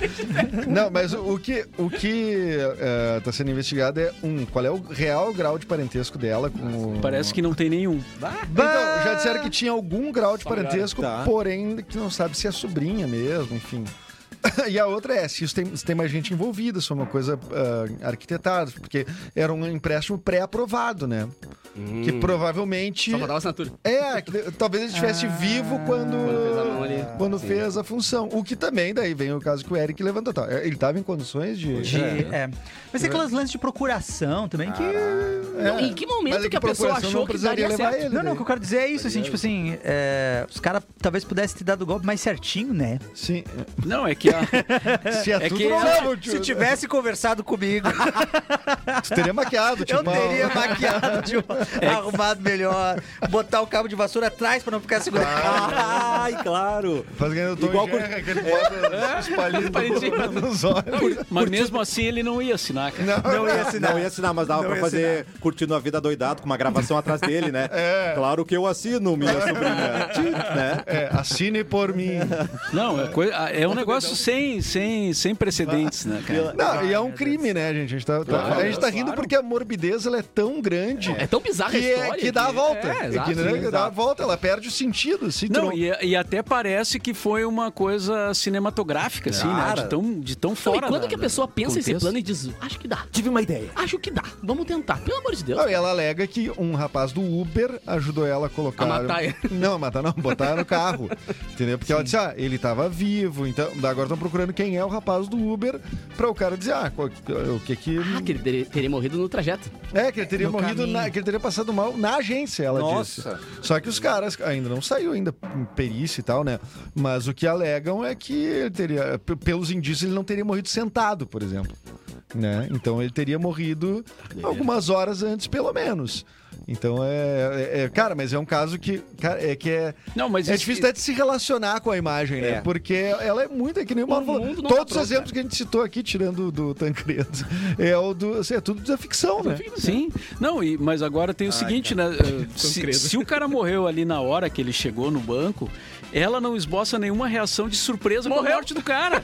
[SPEAKER 3] Não, mas o, o que, o que eh, tá sendo investigado é, um, qual é o real grau de parentesco dela com o...
[SPEAKER 4] Parece que não tem nenhum.
[SPEAKER 3] Então, já disseram que tinha algum grau de parentesco,
[SPEAKER 1] Tá.
[SPEAKER 3] porém que não sabe se é sobrinha mesmo, enfim. E a outra é, se, isso tem, se tem mais gente envolvida, se foi uma coisa ah, arquitetada, porque era um empréstimo pré-aprovado, né? Que provavelmente...
[SPEAKER 2] Só faltava assinatura.
[SPEAKER 3] É, que de- talvez ele estivesse vivo quando,
[SPEAKER 2] Quando fez a mão ali.
[SPEAKER 3] quando
[SPEAKER 2] Sim.
[SPEAKER 3] fez a função. O que também, daí vem o caso que o Eric levantou. Tá, ele estava em condições de...
[SPEAKER 5] De- é. Mas tem aqueles lances de procuração também que.
[SPEAKER 3] É.
[SPEAKER 2] Em que momento
[SPEAKER 3] Mas é
[SPEAKER 2] que a pessoa
[SPEAKER 3] procuração
[SPEAKER 2] achou
[SPEAKER 3] não
[SPEAKER 2] que
[SPEAKER 3] precisaria
[SPEAKER 2] daria
[SPEAKER 3] levar
[SPEAKER 2] certo?
[SPEAKER 3] ele,
[SPEAKER 5] Não, não, o
[SPEAKER 3] daí.
[SPEAKER 5] que eu quero dizer é isso, assim, tipo assim, é, os caras talvez pudessem ter dado o golpe mais certinho, né?
[SPEAKER 3] Sim.
[SPEAKER 4] Não, é que a,
[SPEAKER 3] Se é,
[SPEAKER 4] É
[SPEAKER 3] tudo,
[SPEAKER 4] que-
[SPEAKER 3] não leva, tio.
[SPEAKER 5] Se tivesse conversado comigo,
[SPEAKER 3] Tu teria maquiado, tipo...
[SPEAKER 5] eu teria maquiado, tio, arrumado melhor, botar o cabo de vassoura atrás pra não ficar segurando.
[SPEAKER 1] Ai, claro.
[SPEAKER 3] Faz ganhando o Tom
[SPEAKER 1] Igual
[SPEAKER 3] Igual Jerry, que ele bota os palhinhos
[SPEAKER 2] palhinhos.
[SPEAKER 3] no- nos olhos.
[SPEAKER 4] mas mesmo assim ele não ia assinar, cara.
[SPEAKER 5] Não ia assinar.
[SPEAKER 1] Não ia assinar, mas dava
[SPEAKER 5] Não
[SPEAKER 1] pra
[SPEAKER 5] ia
[SPEAKER 1] fazer curtindo a vida doidado com uma gravação atrás dele, né?
[SPEAKER 3] É.
[SPEAKER 1] Claro que eu assino, minha sobrinha. Tchim, né?
[SPEAKER 3] É, assine por mim.
[SPEAKER 4] Não, é, coi- é um negócio sem, sem, sem precedentes, né, cara?
[SPEAKER 3] Não, e é um crime, né, gente? A gente tá, tá-
[SPEAKER 4] Claro,
[SPEAKER 3] a gente tá rindo
[SPEAKER 4] claro.
[SPEAKER 3] porque a morbidez ela é tão grande
[SPEAKER 2] É tão bizarra a
[SPEAKER 3] que, é-
[SPEAKER 2] história.
[SPEAKER 3] que dá a volta.
[SPEAKER 2] É,
[SPEAKER 3] É,
[SPEAKER 2] exato.
[SPEAKER 3] que, né,
[SPEAKER 2] sim,
[SPEAKER 3] que dá a
[SPEAKER 2] exato.
[SPEAKER 3] volta, ela perde o sentido. Assim, tu
[SPEAKER 4] Não,
[SPEAKER 3] não-
[SPEAKER 4] e, e até parece que foi uma coisa cinematográfica, assim, né?
[SPEAKER 1] Cara.
[SPEAKER 4] De tão, de tão
[SPEAKER 2] Não,
[SPEAKER 4] fora.
[SPEAKER 2] e quando
[SPEAKER 4] da-
[SPEAKER 2] que a pessoa
[SPEAKER 4] do
[SPEAKER 2] pensa esse
[SPEAKER 4] contexto?
[SPEAKER 2] plano e diz, acho que dá,
[SPEAKER 1] Tive uma ideia.
[SPEAKER 2] acho que dá, vamos tentar, pelo amor de Deus.
[SPEAKER 3] Não, e ela alega que um rapaz do Uber ajudou ela a colocar.
[SPEAKER 2] A matar ele.
[SPEAKER 3] Não, matar não, botar no carro. Entendeu? Porque ela disse, ah, ele tava vivo, então agora estão procurando quem é o rapaz do Uber pra o cara dizer, ah, qual- o que que.
[SPEAKER 2] Ah, que ele teria, teria morrido no trajeto.
[SPEAKER 3] É, que ele teria
[SPEAKER 5] No
[SPEAKER 3] morrido,
[SPEAKER 5] caminho.
[SPEAKER 3] na- que ele teria passado mal na agência, ela
[SPEAKER 1] Nossa.
[SPEAKER 3] disse. Só que os caras, ainda não saiu ainda perícia e tal, né? Mas o que alegam é que ele teria, p- pelos indícios, ele não teria morrido sentado, por exemplo. Né? Então ele teria morrido algumas horas antes, pelo menos. Então é, é- é- Cara, mas é um caso que. Cara, é que é.
[SPEAKER 4] Não, mas
[SPEAKER 3] É
[SPEAKER 4] isso-
[SPEAKER 3] difícil até de se relacionar com a imagem, né?
[SPEAKER 1] É.
[SPEAKER 3] Porque ela é muito, é que nem uma
[SPEAKER 2] O
[SPEAKER 3] falou.
[SPEAKER 2] mundo não
[SPEAKER 3] Todos
[SPEAKER 2] tá
[SPEAKER 3] os
[SPEAKER 2] pronto,
[SPEAKER 3] exemplos que a gente citou aqui, tirando do Tancredo, é o do. Assim, é tudo da ficção, né?
[SPEAKER 4] Sim, não, e, mas agora tem o seguinte, né? eh, Se, se o cara morreu ali na hora que ele chegou no banco, ela não esboça nenhuma reação de surpresa com a
[SPEAKER 2] Morreu.
[SPEAKER 4] morte do cara.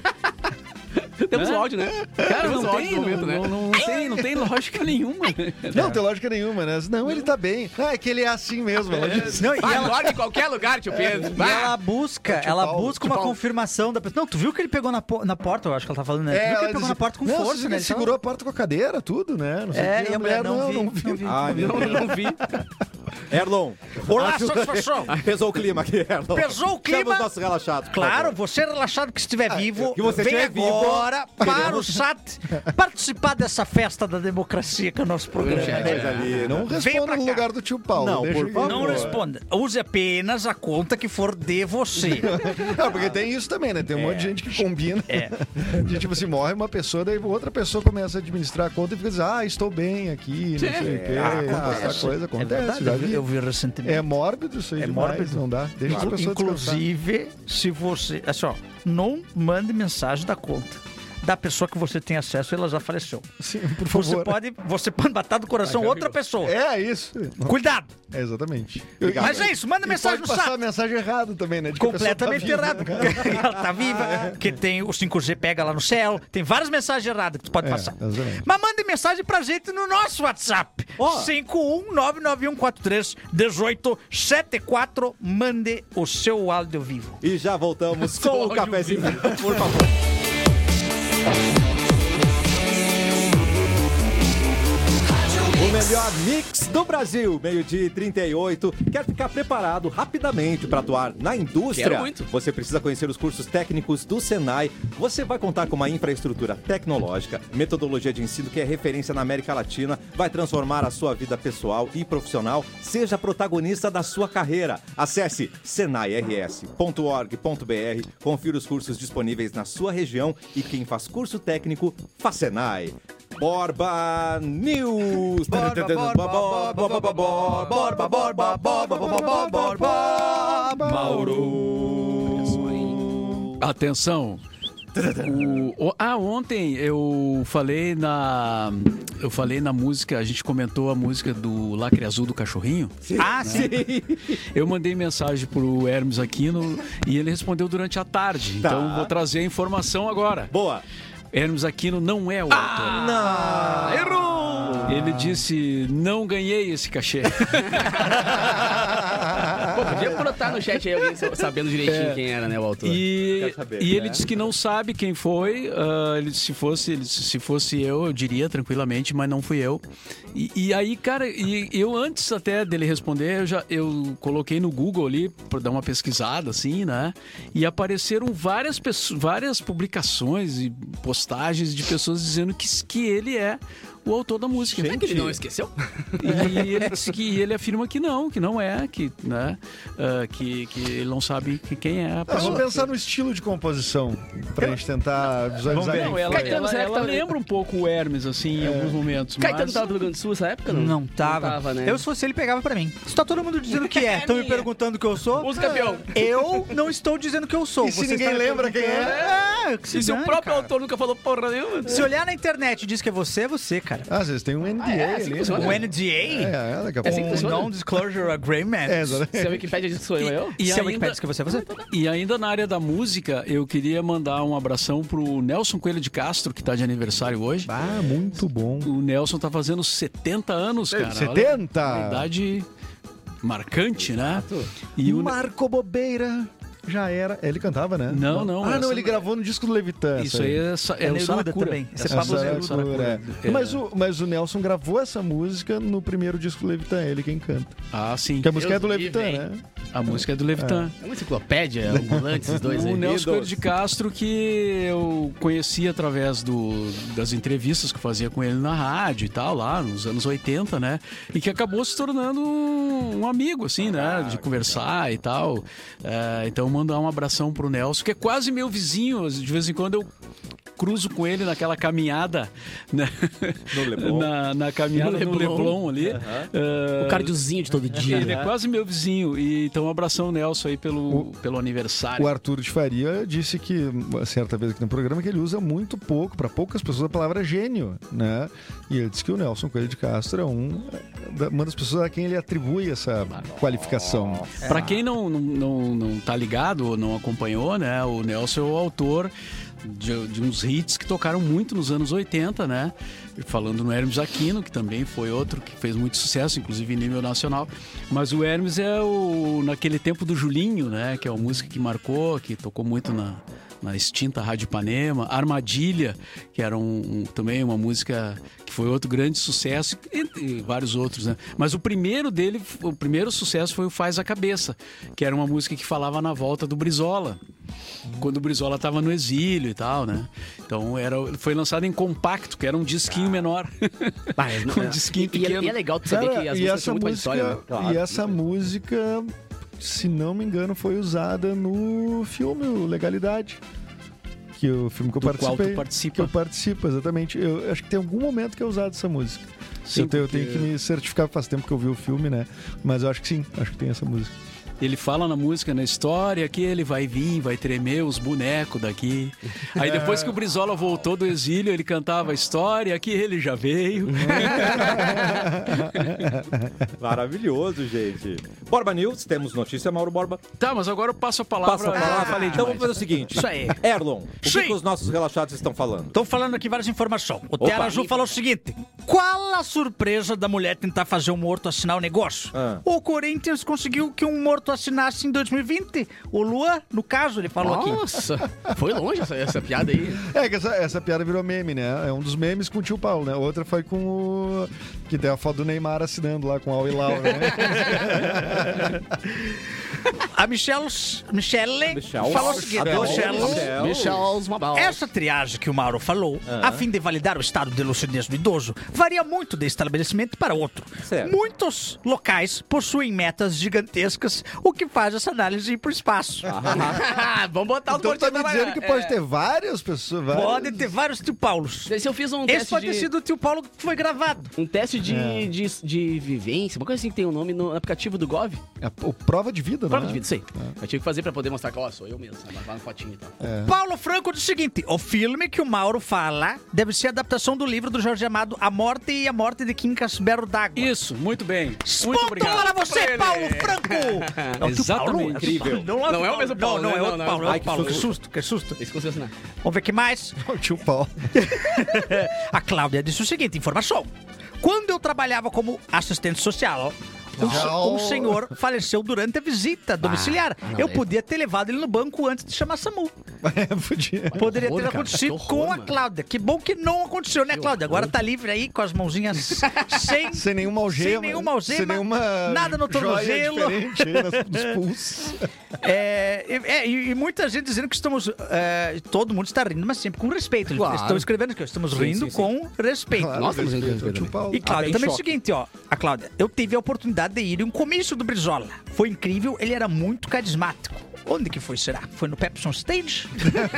[SPEAKER 2] Temos
[SPEAKER 4] Né?
[SPEAKER 2] o áudio, né?
[SPEAKER 4] Cara,
[SPEAKER 2] Temos
[SPEAKER 4] não
[SPEAKER 2] o áudio
[SPEAKER 4] tem,
[SPEAKER 2] do momento,
[SPEAKER 4] não,
[SPEAKER 2] né?
[SPEAKER 4] não, não tem, não tem lógica nenhuma. né?
[SPEAKER 3] Não, tem lógica nenhuma, né? Não, ele tá bem. Ah, é que ele é assim mesmo, ela disse.
[SPEAKER 5] Não, e
[SPEAKER 2] Vai,
[SPEAKER 5] ela,
[SPEAKER 2] dorme em qualquer lugar, tio Pedro.
[SPEAKER 5] e
[SPEAKER 2] Vai.
[SPEAKER 5] ela busca,
[SPEAKER 3] Tio
[SPEAKER 5] ela
[SPEAKER 3] Paulo,
[SPEAKER 5] busca
[SPEAKER 3] tio
[SPEAKER 5] uma
[SPEAKER 3] Paulo.
[SPEAKER 5] confirmação da pessoa. Não, tu viu que ele pegou na, po- na porta, eu acho que ela tá falando, né? Tu viu que
[SPEAKER 3] ela
[SPEAKER 5] ele pegou
[SPEAKER 3] disse-
[SPEAKER 5] na porta com
[SPEAKER 3] não,
[SPEAKER 5] força,
[SPEAKER 3] ele
[SPEAKER 5] né? Ele
[SPEAKER 3] segurou a porta com a cadeira, tudo, né? Não sei o
[SPEAKER 5] É,
[SPEAKER 3] quê.
[SPEAKER 5] e a mulher não vi,
[SPEAKER 3] não,
[SPEAKER 5] não vi.
[SPEAKER 1] Ai, meu
[SPEAKER 2] Não,
[SPEAKER 1] Deus.
[SPEAKER 2] não vi.
[SPEAKER 1] Erlon.
[SPEAKER 5] Olá,
[SPEAKER 1] acho-
[SPEAKER 5] satisfação.
[SPEAKER 1] Pesou o clima aqui, Erlon.
[SPEAKER 5] Pesou o clima.
[SPEAKER 1] Chama os nossos relaxados. por
[SPEAKER 5] Claro,
[SPEAKER 1] favor.
[SPEAKER 5] você relaxado que estiver vivo,
[SPEAKER 1] que você
[SPEAKER 5] vem
[SPEAKER 1] estiver vivo,
[SPEAKER 5] agora para
[SPEAKER 1] queremos-
[SPEAKER 5] o S A T participar dessa festa da democracia que é o nosso programa.
[SPEAKER 2] Chat,
[SPEAKER 5] né?
[SPEAKER 1] Coisa ali,
[SPEAKER 3] Não
[SPEAKER 5] Vem
[SPEAKER 3] responda
[SPEAKER 5] pra
[SPEAKER 3] no
[SPEAKER 5] cá.
[SPEAKER 3] lugar do tio Paulo.
[SPEAKER 1] Não,
[SPEAKER 3] deixa
[SPEAKER 1] por
[SPEAKER 3] ele-
[SPEAKER 1] favor.
[SPEAKER 5] Não responda. Use apenas a conta que for de você.
[SPEAKER 3] Não, porque tem isso também, né? Tem um monte de gente que combina.
[SPEAKER 5] É.
[SPEAKER 3] De tipo assim, morre uma pessoa, daí outra pessoa começa a administrar a conta e fica dizendo, ah, estou bem aqui, não sei o quê.
[SPEAKER 1] acontece.
[SPEAKER 3] Essa coisa
[SPEAKER 5] É
[SPEAKER 3] acontece,
[SPEAKER 5] verdade,
[SPEAKER 3] já
[SPEAKER 5] eu vi,
[SPEAKER 3] vi.
[SPEAKER 5] eu vi recentemente.
[SPEAKER 3] É mórbido isso aí
[SPEAKER 5] É
[SPEAKER 3] demais,
[SPEAKER 5] mórbido.
[SPEAKER 3] não dá. Deixa as
[SPEAKER 5] Inclu-
[SPEAKER 3] pessoas descansar.
[SPEAKER 5] Inclusive, se você. Assim, ó, não mande mensagem da conta da pessoa que você tem acesso, ela já faleceu.
[SPEAKER 3] Sim, por
[SPEAKER 5] Você
[SPEAKER 3] favor.
[SPEAKER 5] pode, você pode matar do coração outra pessoa.
[SPEAKER 3] É isso.
[SPEAKER 5] Cuidado!
[SPEAKER 3] É, exatamente.
[SPEAKER 5] Mas é isso, manda
[SPEAKER 3] E
[SPEAKER 5] mensagem
[SPEAKER 3] pode
[SPEAKER 5] no
[SPEAKER 3] passar
[SPEAKER 5] S A
[SPEAKER 3] a
[SPEAKER 5] T.
[SPEAKER 3] mensagem errada também, né? De que a pessoa tá
[SPEAKER 5] Completamente
[SPEAKER 3] viva.
[SPEAKER 5] errado. Ela tá viva, que tem o cinco G pega lá no céu, tem várias mensagens erradas que tu pode
[SPEAKER 3] É,
[SPEAKER 5] passar.
[SPEAKER 3] exatamente.
[SPEAKER 5] Mas mande mensagem pra gente no nosso WhatsApp.
[SPEAKER 1] Ó.
[SPEAKER 5] cinco um nove nove um quatro três um oito sete quatro. Mande o seu áudio vivo.
[SPEAKER 1] E já voltamos com o
[SPEAKER 2] áudio
[SPEAKER 1] cafezinho, por favor. O melhor mix do Brasil, meio-dia e trinta e oito. Quer ficar preparado rapidamente para atuar na indústria?
[SPEAKER 2] Quero muito.
[SPEAKER 1] Você precisa conhecer os cursos técnicos do Senai. Você vai contar com uma infraestrutura tecnológica, metodologia de ensino que é referência na América Latina, vai transformar a sua vida pessoal e profissional. Seja protagonista da sua carreira. Acesse senai r s ponto org ponto b r, confira os cursos disponíveis na sua região e quem faz curso técnico, faz Senai. Borba News. Mauro.
[SPEAKER 4] Atenção. O- o- ah, ontem eu falei na eu falei na música, a gente comentou a música do Lacre Azul do Cachorrinho.
[SPEAKER 5] Ah, sim.
[SPEAKER 4] Eu mandei mensagem pro Hermes Aquino e ele respondeu durante a tarde.
[SPEAKER 1] Tá.
[SPEAKER 4] Então vou trazer a informação agora.
[SPEAKER 1] Boa.
[SPEAKER 4] Hermes Aquino não é o autor.
[SPEAKER 1] Não. Errou.
[SPEAKER 4] Ele disse, não ganhei esse cachê.
[SPEAKER 2] Pô, podia botar no chat aí alguém sabendo direitinho
[SPEAKER 4] É.
[SPEAKER 2] quem era, né, o autor.
[SPEAKER 4] E,
[SPEAKER 1] Quero saber,
[SPEAKER 4] e
[SPEAKER 1] né?
[SPEAKER 4] ele disse que não sabe quem foi. ah, ele, se, fosse, ele, se fosse eu, eu diria tranquilamente, mas não fui eu. E, e aí, cara, e eu antes até dele responder, eu, já, eu coloquei no Google ali para dar uma pesquisada, assim, né? E apareceram várias, pessoas, várias publicações e postagens de pessoas dizendo que, que ele é o autor da música.
[SPEAKER 2] Será que ele não esqueceu?
[SPEAKER 4] E ele disse que ele afirma que não, que não é, que, né, ah, que, que ele não sabe que- quem é a
[SPEAKER 3] Ah,
[SPEAKER 4] pessoa.
[SPEAKER 3] vamos pensar no estilo de composição, pra gente tentar visualizar.
[SPEAKER 4] Não,
[SPEAKER 3] quem
[SPEAKER 4] ela,
[SPEAKER 3] foi.
[SPEAKER 2] Caetano,
[SPEAKER 4] ela,
[SPEAKER 2] será que
[SPEAKER 4] ela
[SPEAKER 2] tá-
[SPEAKER 4] lembra um pouco o Hermes, assim, em alguns momentos.
[SPEAKER 2] Caetano
[SPEAKER 4] mas...
[SPEAKER 2] tava do Rio Grande do Sul nessa época, não?
[SPEAKER 5] Não tava.
[SPEAKER 2] Não tava, né?
[SPEAKER 5] Eu, se fosse ele, pegava pra mim. Se tá todo mundo dizendo que é, estão me
[SPEAKER 2] minha.
[SPEAKER 5] perguntando o que eu sou.
[SPEAKER 2] Os campeão.
[SPEAKER 5] Eu não estou dizendo que eu sou.
[SPEAKER 3] E se
[SPEAKER 5] Você
[SPEAKER 3] ninguém
[SPEAKER 5] está me
[SPEAKER 3] lembra quem é?
[SPEAKER 5] perguntando. É, que se
[SPEAKER 2] E se o
[SPEAKER 5] dane,
[SPEAKER 2] próprio
[SPEAKER 5] cara.
[SPEAKER 2] autor nunca falou porra nenhuma?
[SPEAKER 5] Se olhar na internet e diz que é você, é você, cara.
[SPEAKER 3] Às vezes tem um N D A
[SPEAKER 2] Ah, é? Assim
[SPEAKER 3] ali.
[SPEAKER 2] que funciona?
[SPEAKER 3] né?
[SPEAKER 5] O N D A?
[SPEAKER 3] É, daqui a
[SPEAKER 2] É
[SPEAKER 3] pouco.
[SPEAKER 2] assim que
[SPEAKER 5] Um
[SPEAKER 2] funciona?
[SPEAKER 5] Non-Disclosure Agreement.
[SPEAKER 3] É, exatamente.
[SPEAKER 2] Se a Wikipédia diz que sou eu, eu?
[SPEAKER 4] E
[SPEAKER 5] Se a
[SPEAKER 4] ainda-
[SPEAKER 5] Wikipedia diz que você é você?
[SPEAKER 4] E ainda na área da música, eu queria mandar um abração pro Nelson Coelho de Castro, que tá de aniversário hoje.
[SPEAKER 3] Ah, muito bom.
[SPEAKER 4] O Nelson tá fazendo setenta anos, cara. Olha,
[SPEAKER 3] setenta?
[SPEAKER 4] uma idade marcante, né? E o...
[SPEAKER 3] Marco Bobeira já era. Ele cantava, né?
[SPEAKER 4] Não, não,
[SPEAKER 3] Ah,
[SPEAKER 4] essa
[SPEAKER 3] não, ele
[SPEAKER 4] não-
[SPEAKER 3] gravou no disco do Levitan.
[SPEAKER 4] Isso aí é, sa- é,
[SPEAKER 5] É
[SPEAKER 4] o
[SPEAKER 5] Neruda
[SPEAKER 4] Saracura.
[SPEAKER 5] também. Esse é
[SPEAKER 3] Essa
[SPEAKER 5] Pablo
[SPEAKER 3] Saracura,
[SPEAKER 5] Neruda.
[SPEAKER 3] é.
[SPEAKER 4] É.
[SPEAKER 3] Mas, o, mas o Nelson gravou essa música no primeiro disco do Levitan, ele quem canta.
[SPEAKER 4] Ah, sim.
[SPEAKER 3] Que a música
[SPEAKER 2] Deus
[SPEAKER 3] é do
[SPEAKER 2] me
[SPEAKER 3] Levitan,
[SPEAKER 2] livre,
[SPEAKER 3] né?
[SPEAKER 4] A música é do Levitan.
[SPEAKER 2] É uma enciclopédia ambulante, esses dois aí.
[SPEAKER 4] O Nelson Coelho
[SPEAKER 1] Idols.
[SPEAKER 4] de Castro, que eu conheci através do, das entrevistas que eu fazia com ele na rádio e tal, lá nos anos oitenta, né? E que acabou se tornando um, um amigo, assim, né? De conversar e tal. É, então, mandar um abração pro Nelson, que é quase meu vizinho. De vez em quando eu cruzo com ele naquela caminhada, né?
[SPEAKER 1] No Leblon.
[SPEAKER 4] na, na caminhada
[SPEAKER 2] No
[SPEAKER 4] no
[SPEAKER 2] Leblon.
[SPEAKER 4] Leblon, ali. É,
[SPEAKER 2] O cardiozinho de todo dia.
[SPEAKER 4] ele é quase meu vizinho. E, então, um abração, Nelson, aí pelo, pelo aniversário.
[SPEAKER 3] O Arthur de Faria disse que, certa vez aqui no programa, que ele usa muito pouco, para poucas pessoas, a palavra gênio, né? E ele disse que o Nelson Coelho de Castro é um, uma das pessoas a quem ele atribui essa qualificação.
[SPEAKER 4] Pra quem não, não, não, não tá ligado ou não acompanhou, né? O Nelson é o autor de, de uns hits que tocaram muito nos anos oitenta, né? Falando no Hermes Aquino, que também foi outro que fez muito sucesso, inclusive em nível nacional. Mas o Hermes é o naquele tempo do Julinho, né? Que é uma música que marcou, que tocou muito na, na extinta Rádio Ipanema, Armadilha, que era um, um, também uma música que foi outro grande sucesso, entre vários outros, né? Mas o primeiro dele, o primeiro sucesso foi o Faz a Cabeça, que era uma música que falava na volta do Brizola, quando o Brizola estava no exílio e tal, né? Então era, foi lançado em compacto, que era um disquinho menor.
[SPEAKER 2] Ah,
[SPEAKER 4] um disquinho
[SPEAKER 2] e,
[SPEAKER 4] pequeno.
[SPEAKER 2] e é legal tu saber
[SPEAKER 3] Cara,
[SPEAKER 2] que as
[SPEAKER 3] e
[SPEAKER 2] músicas
[SPEAKER 3] essa
[SPEAKER 2] são muito mais
[SPEAKER 3] música,
[SPEAKER 2] história, né?
[SPEAKER 1] Claro.
[SPEAKER 3] e essa música, se não me engano, foi usada no filme o Legalidade. Que o filme que eu
[SPEAKER 4] Do qual
[SPEAKER 3] participei.
[SPEAKER 4] tu participa.
[SPEAKER 3] Que eu participo, exatamente. Eu acho que tem algum momento que é usado essa música.
[SPEAKER 4] Sim,
[SPEAKER 3] eu, tenho, eu
[SPEAKER 4] porque-
[SPEAKER 3] tenho que me certificar, faz tempo que eu vi o filme, né? Mas eu acho que sim, acho que tem essa música.
[SPEAKER 4] Ele fala na música, na história, que ele vai vir, vai tremer os bonecos daqui. Aí depois que o Brizola voltou do exílio, ele cantava a história, que ele já veio.
[SPEAKER 1] Maravilhoso, gente. Borba News, temos notícia, Mauro Borba.
[SPEAKER 4] Tá, mas agora eu passo a palavra.
[SPEAKER 1] Passa a palavra.
[SPEAKER 4] Ah, falei
[SPEAKER 1] então
[SPEAKER 4] demais.
[SPEAKER 1] vamos fazer o seguinte.
[SPEAKER 5] Isso aí.
[SPEAKER 1] Erlon, o que,
[SPEAKER 5] Sim.
[SPEAKER 1] que os nossos relaxados estão falando?
[SPEAKER 5] Estão falando aqui várias informações. O
[SPEAKER 1] Opa.
[SPEAKER 5] Terra Ju falou o seguinte: qual a surpresa da mulher tentar fazer um morto assinar o negócio?
[SPEAKER 1] Ah.
[SPEAKER 5] O Corinthians conseguiu que um morto assinasse em dois mil e vinte. O Luan, no caso, ele falou aqui.
[SPEAKER 2] Nossa, foi longe essa, essa piada aí.
[SPEAKER 3] É que essa, essa piada virou meme, né? É um dos memes com o tio Paulo, né? Outra foi com o... que tem a foto do Neymar assinando lá com Al Hilal, né?
[SPEAKER 5] A Michelle, Michelle
[SPEAKER 1] Michelle.
[SPEAKER 5] falou o seguinte:
[SPEAKER 1] Adorei,
[SPEAKER 5] Michelle,
[SPEAKER 1] Michelle.
[SPEAKER 2] Michel Mabal.
[SPEAKER 5] essa triagem que o Mauro falou, a fim de validar o estado de lucidez do idoso, varia muito de estabelecimento para outro.
[SPEAKER 1] Certo.
[SPEAKER 5] Muitos locais possuem metas gigantescas, o que faz essa análise ir para o espaço.
[SPEAKER 2] Vamos botar o
[SPEAKER 3] Então tá me dizendo que pode ter várias pessoas, várias...
[SPEAKER 5] Pode ter vários tio Paulos.
[SPEAKER 2] Se eu fiz um
[SPEAKER 5] Esse
[SPEAKER 2] teste
[SPEAKER 5] pode ter
[SPEAKER 2] de...
[SPEAKER 5] sido o tio Paulo que foi gravado.
[SPEAKER 2] Um teste de, de, de vivência, uma coisa assim que tem um nome no aplicativo do Gov.
[SPEAKER 3] É, o prova de vida,
[SPEAKER 2] Prova
[SPEAKER 3] né?
[SPEAKER 2] de vida, sei. Eu tive que fazer pra poder mostrar que, ó, sou eu mesmo, sabe? Lá no fotinho e tal.
[SPEAKER 5] Paulo Franco diz o seguinte: o filme que o Mauro fala deve ser a adaptação do livro do Jorge Amado A Morte e a Morte de Kim Casbero d'Água.
[SPEAKER 4] Isso, muito bem. Muito
[SPEAKER 5] Ponto
[SPEAKER 4] obrigado.
[SPEAKER 5] para você,
[SPEAKER 4] Pra ele.
[SPEAKER 5] Paulo Franco! É o tio
[SPEAKER 4] Exatamente.
[SPEAKER 5] Paulo?
[SPEAKER 1] Incrível.
[SPEAKER 5] Não,
[SPEAKER 2] Não é o mesmo Paulo,
[SPEAKER 5] Não, não
[SPEAKER 2] né?
[SPEAKER 5] é outro
[SPEAKER 2] Não, não.
[SPEAKER 5] Paulo. é
[SPEAKER 1] Ai,
[SPEAKER 5] outro
[SPEAKER 1] que
[SPEAKER 5] Paulo. Que
[SPEAKER 1] susto.
[SPEAKER 5] susto, que susto.
[SPEAKER 2] Esse concessionário.
[SPEAKER 5] Vamos ver o que mais.
[SPEAKER 3] O tio Paulo.
[SPEAKER 5] A Cláudia disse o seguinte: informação. Quando eu trabalhava como assistente social, um,
[SPEAKER 3] Não.
[SPEAKER 5] um senhor faleceu durante a visita domiciliar.
[SPEAKER 2] não,
[SPEAKER 5] eu
[SPEAKER 2] é.
[SPEAKER 5] podia ter levado ele no banco antes de chamar SAMU.
[SPEAKER 3] É, podia.
[SPEAKER 5] Poderia
[SPEAKER 2] horror,
[SPEAKER 5] ter
[SPEAKER 2] cara.
[SPEAKER 5] acontecido
[SPEAKER 2] Que horror,
[SPEAKER 5] com a
[SPEAKER 2] mano.
[SPEAKER 5] Cláudia. Que bom que não aconteceu, né,
[SPEAKER 2] Que
[SPEAKER 5] Cláudia? Agora
[SPEAKER 2] horror.
[SPEAKER 5] tá livre aí com as mãozinhas sem,
[SPEAKER 3] Sem nenhuma algema.
[SPEAKER 5] sem nenhuma algema,
[SPEAKER 3] Sem nenhuma
[SPEAKER 5] nada no
[SPEAKER 3] joia
[SPEAKER 5] tornozelo.
[SPEAKER 3] diferente aí nas- nos pulsos.
[SPEAKER 5] É, é, e, e muita gente dizendo que estamos. é, todo mundo está rindo, mas sempre com respeito. Eles
[SPEAKER 2] Claro.
[SPEAKER 5] estão escrevendo aqui, ó, estamos rindo
[SPEAKER 1] sim, sim.
[SPEAKER 5] com respeito.
[SPEAKER 3] Claro,
[SPEAKER 2] Nossa, mas
[SPEAKER 3] respeito
[SPEAKER 2] eu-
[SPEAKER 3] ao tio Paulo.
[SPEAKER 5] E Cláudia
[SPEAKER 1] Ah,
[SPEAKER 5] também é o
[SPEAKER 1] choque.
[SPEAKER 5] seguinte, ó. A Cláudia, eu tive a oportunidade de ir em um comício do Brizola. Foi incrível, ele era muito carismático. Onde que foi, será? Foi no Pepsi on Stage?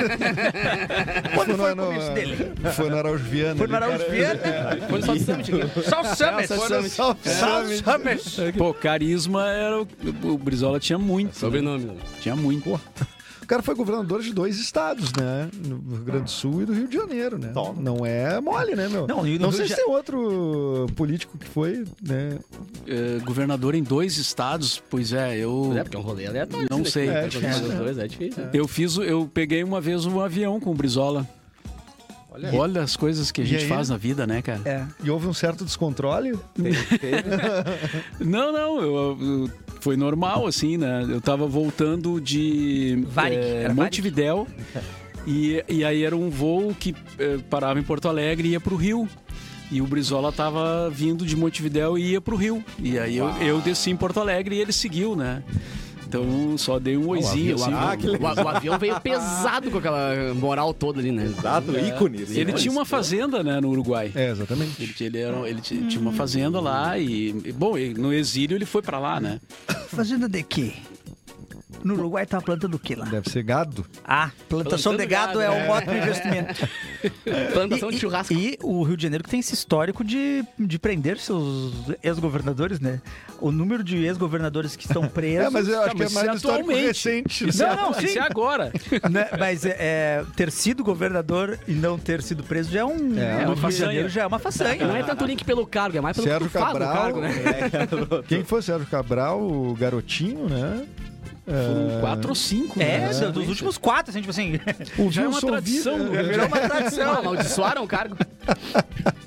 [SPEAKER 5] Onde foi o
[SPEAKER 3] no-
[SPEAKER 5] comício dele?
[SPEAKER 3] Foi no Araújo Viana.
[SPEAKER 5] Foi no
[SPEAKER 3] ali,
[SPEAKER 5] Araújo
[SPEAKER 3] cara.
[SPEAKER 5] Viana?
[SPEAKER 2] Foi no South Summit aqui.
[SPEAKER 5] Só o Summit.
[SPEAKER 2] South
[SPEAKER 3] Foi no
[SPEAKER 2] Summit.
[SPEAKER 3] South
[SPEAKER 5] Só o
[SPEAKER 3] Summit.
[SPEAKER 5] Summit.
[SPEAKER 4] Pô, carisma era o, o Brizola tinha muito. né?
[SPEAKER 2] Sobrenome. né?
[SPEAKER 4] Tinha muito.
[SPEAKER 3] O cara foi governador de dois estados, né? No Rio Grande do Sul e do Rio de Janeiro, né?
[SPEAKER 1] Toma.
[SPEAKER 3] Não é mole, né, meu?
[SPEAKER 5] Não, e no
[SPEAKER 3] Não
[SPEAKER 5] Rio
[SPEAKER 3] sei
[SPEAKER 5] de
[SPEAKER 3] se tem outro político que foi, né?
[SPEAKER 4] Eh, governador em dois estados, pois é, eu.
[SPEAKER 2] É, porque é um rolê aleatório.
[SPEAKER 4] Não
[SPEAKER 2] isso
[SPEAKER 4] sei.
[SPEAKER 2] daqui.
[SPEAKER 3] É
[SPEAKER 2] Pra
[SPEAKER 3] difícil,
[SPEAKER 2] fazer os
[SPEAKER 3] né?
[SPEAKER 2] dois, é difícil.
[SPEAKER 4] Eu fiz, o- eu peguei uma vez um avião com o Brizola.
[SPEAKER 1] Olha,
[SPEAKER 4] Olha as coisas que a
[SPEAKER 3] E
[SPEAKER 4] gente
[SPEAKER 3] aí?
[SPEAKER 4] faz na vida, né, cara?
[SPEAKER 5] É.
[SPEAKER 3] E houve um certo descontrole.
[SPEAKER 1] teve, teve.
[SPEAKER 4] Não, não, eu, eu- foi normal, assim, né? Eu tava voltando de
[SPEAKER 5] Varig,
[SPEAKER 4] eh,
[SPEAKER 5] era
[SPEAKER 4] Montevidéu e, e aí era um voo que eh, parava em Porto Alegre e ia pro Rio. E o Brizola tava vindo de Montevidéu e ia pro Rio. E aí eu, eu desci em Porto Alegre e ele seguiu, né? Então só dei um oizinho, assim.
[SPEAKER 1] Ah, que
[SPEAKER 2] O,
[SPEAKER 1] legal.
[SPEAKER 2] o avião veio pesado com aquela moral toda ali, né?
[SPEAKER 1] Exato, ícones.
[SPEAKER 4] Ele tinha uma fazenda, né, no Uruguai.
[SPEAKER 3] É, exatamente.
[SPEAKER 4] Ele, ele, era, ele ti- tinha uma fazenda lá e, e, bom, e no exílio ele foi pra lá, né?
[SPEAKER 5] Fazenda de quê? No Uruguai tá plantando o quê lá?
[SPEAKER 3] Deve ser gado.
[SPEAKER 5] Ah, plantação
[SPEAKER 2] Plantando
[SPEAKER 5] de gado
[SPEAKER 2] gado,
[SPEAKER 5] é um
[SPEAKER 2] é.
[SPEAKER 5] ótimo investimento.
[SPEAKER 2] Plantação
[SPEAKER 5] E-
[SPEAKER 2] de churrasco.
[SPEAKER 5] E o Rio de Janeiro que tem esse histórico de, de prender seus ex-governadores, né? O número de ex-governadores que estão presos.
[SPEAKER 3] É, mas eu acho
[SPEAKER 4] Tá,
[SPEAKER 3] que é
[SPEAKER 4] mas
[SPEAKER 3] mais
[SPEAKER 4] isso
[SPEAKER 3] um histórico
[SPEAKER 4] atualmente.
[SPEAKER 3] recente.
[SPEAKER 4] Isso,
[SPEAKER 3] né?
[SPEAKER 4] é,
[SPEAKER 5] Não, não,
[SPEAKER 4] isso
[SPEAKER 5] sim.
[SPEAKER 4] é agora.
[SPEAKER 5] né? Mas é, é, ter sido governador e não ter sido preso já é um.
[SPEAKER 3] É,
[SPEAKER 5] no
[SPEAKER 3] uma
[SPEAKER 5] Rio de
[SPEAKER 4] façanha.
[SPEAKER 5] Janeiro já é uma façanha.
[SPEAKER 2] Não é tanto link pelo cargo, é mais pelo
[SPEAKER 3] Sérgio
[SPEAKER 2] que tu faz no
[SPEAKER 3] Cabral.
[SPEAKER 2] cargo, né?
[SPEAKER 3] Quem foi Sérgio Cabral? O garotinho, né?
[SPEAKER 4] Foram quatro ou cinco,
[SPEAKER 5] É,
[SPEAKER 4] né?
[SPEAKER 5] dos últimos quatro, assim, tipo assim.
[SPEAKER 3] O
[SPEAKER 4] Já é uma
[SPEAKER 3] Wilson
[SPEAKER 4] tradição,
[SPEAKER 3] Vieira-
[SPEAKER 4] né?
[SPEAKER 5] Virou uma tradição.
[SPEAKER 2] Ah, amaldiçoaram o cargo.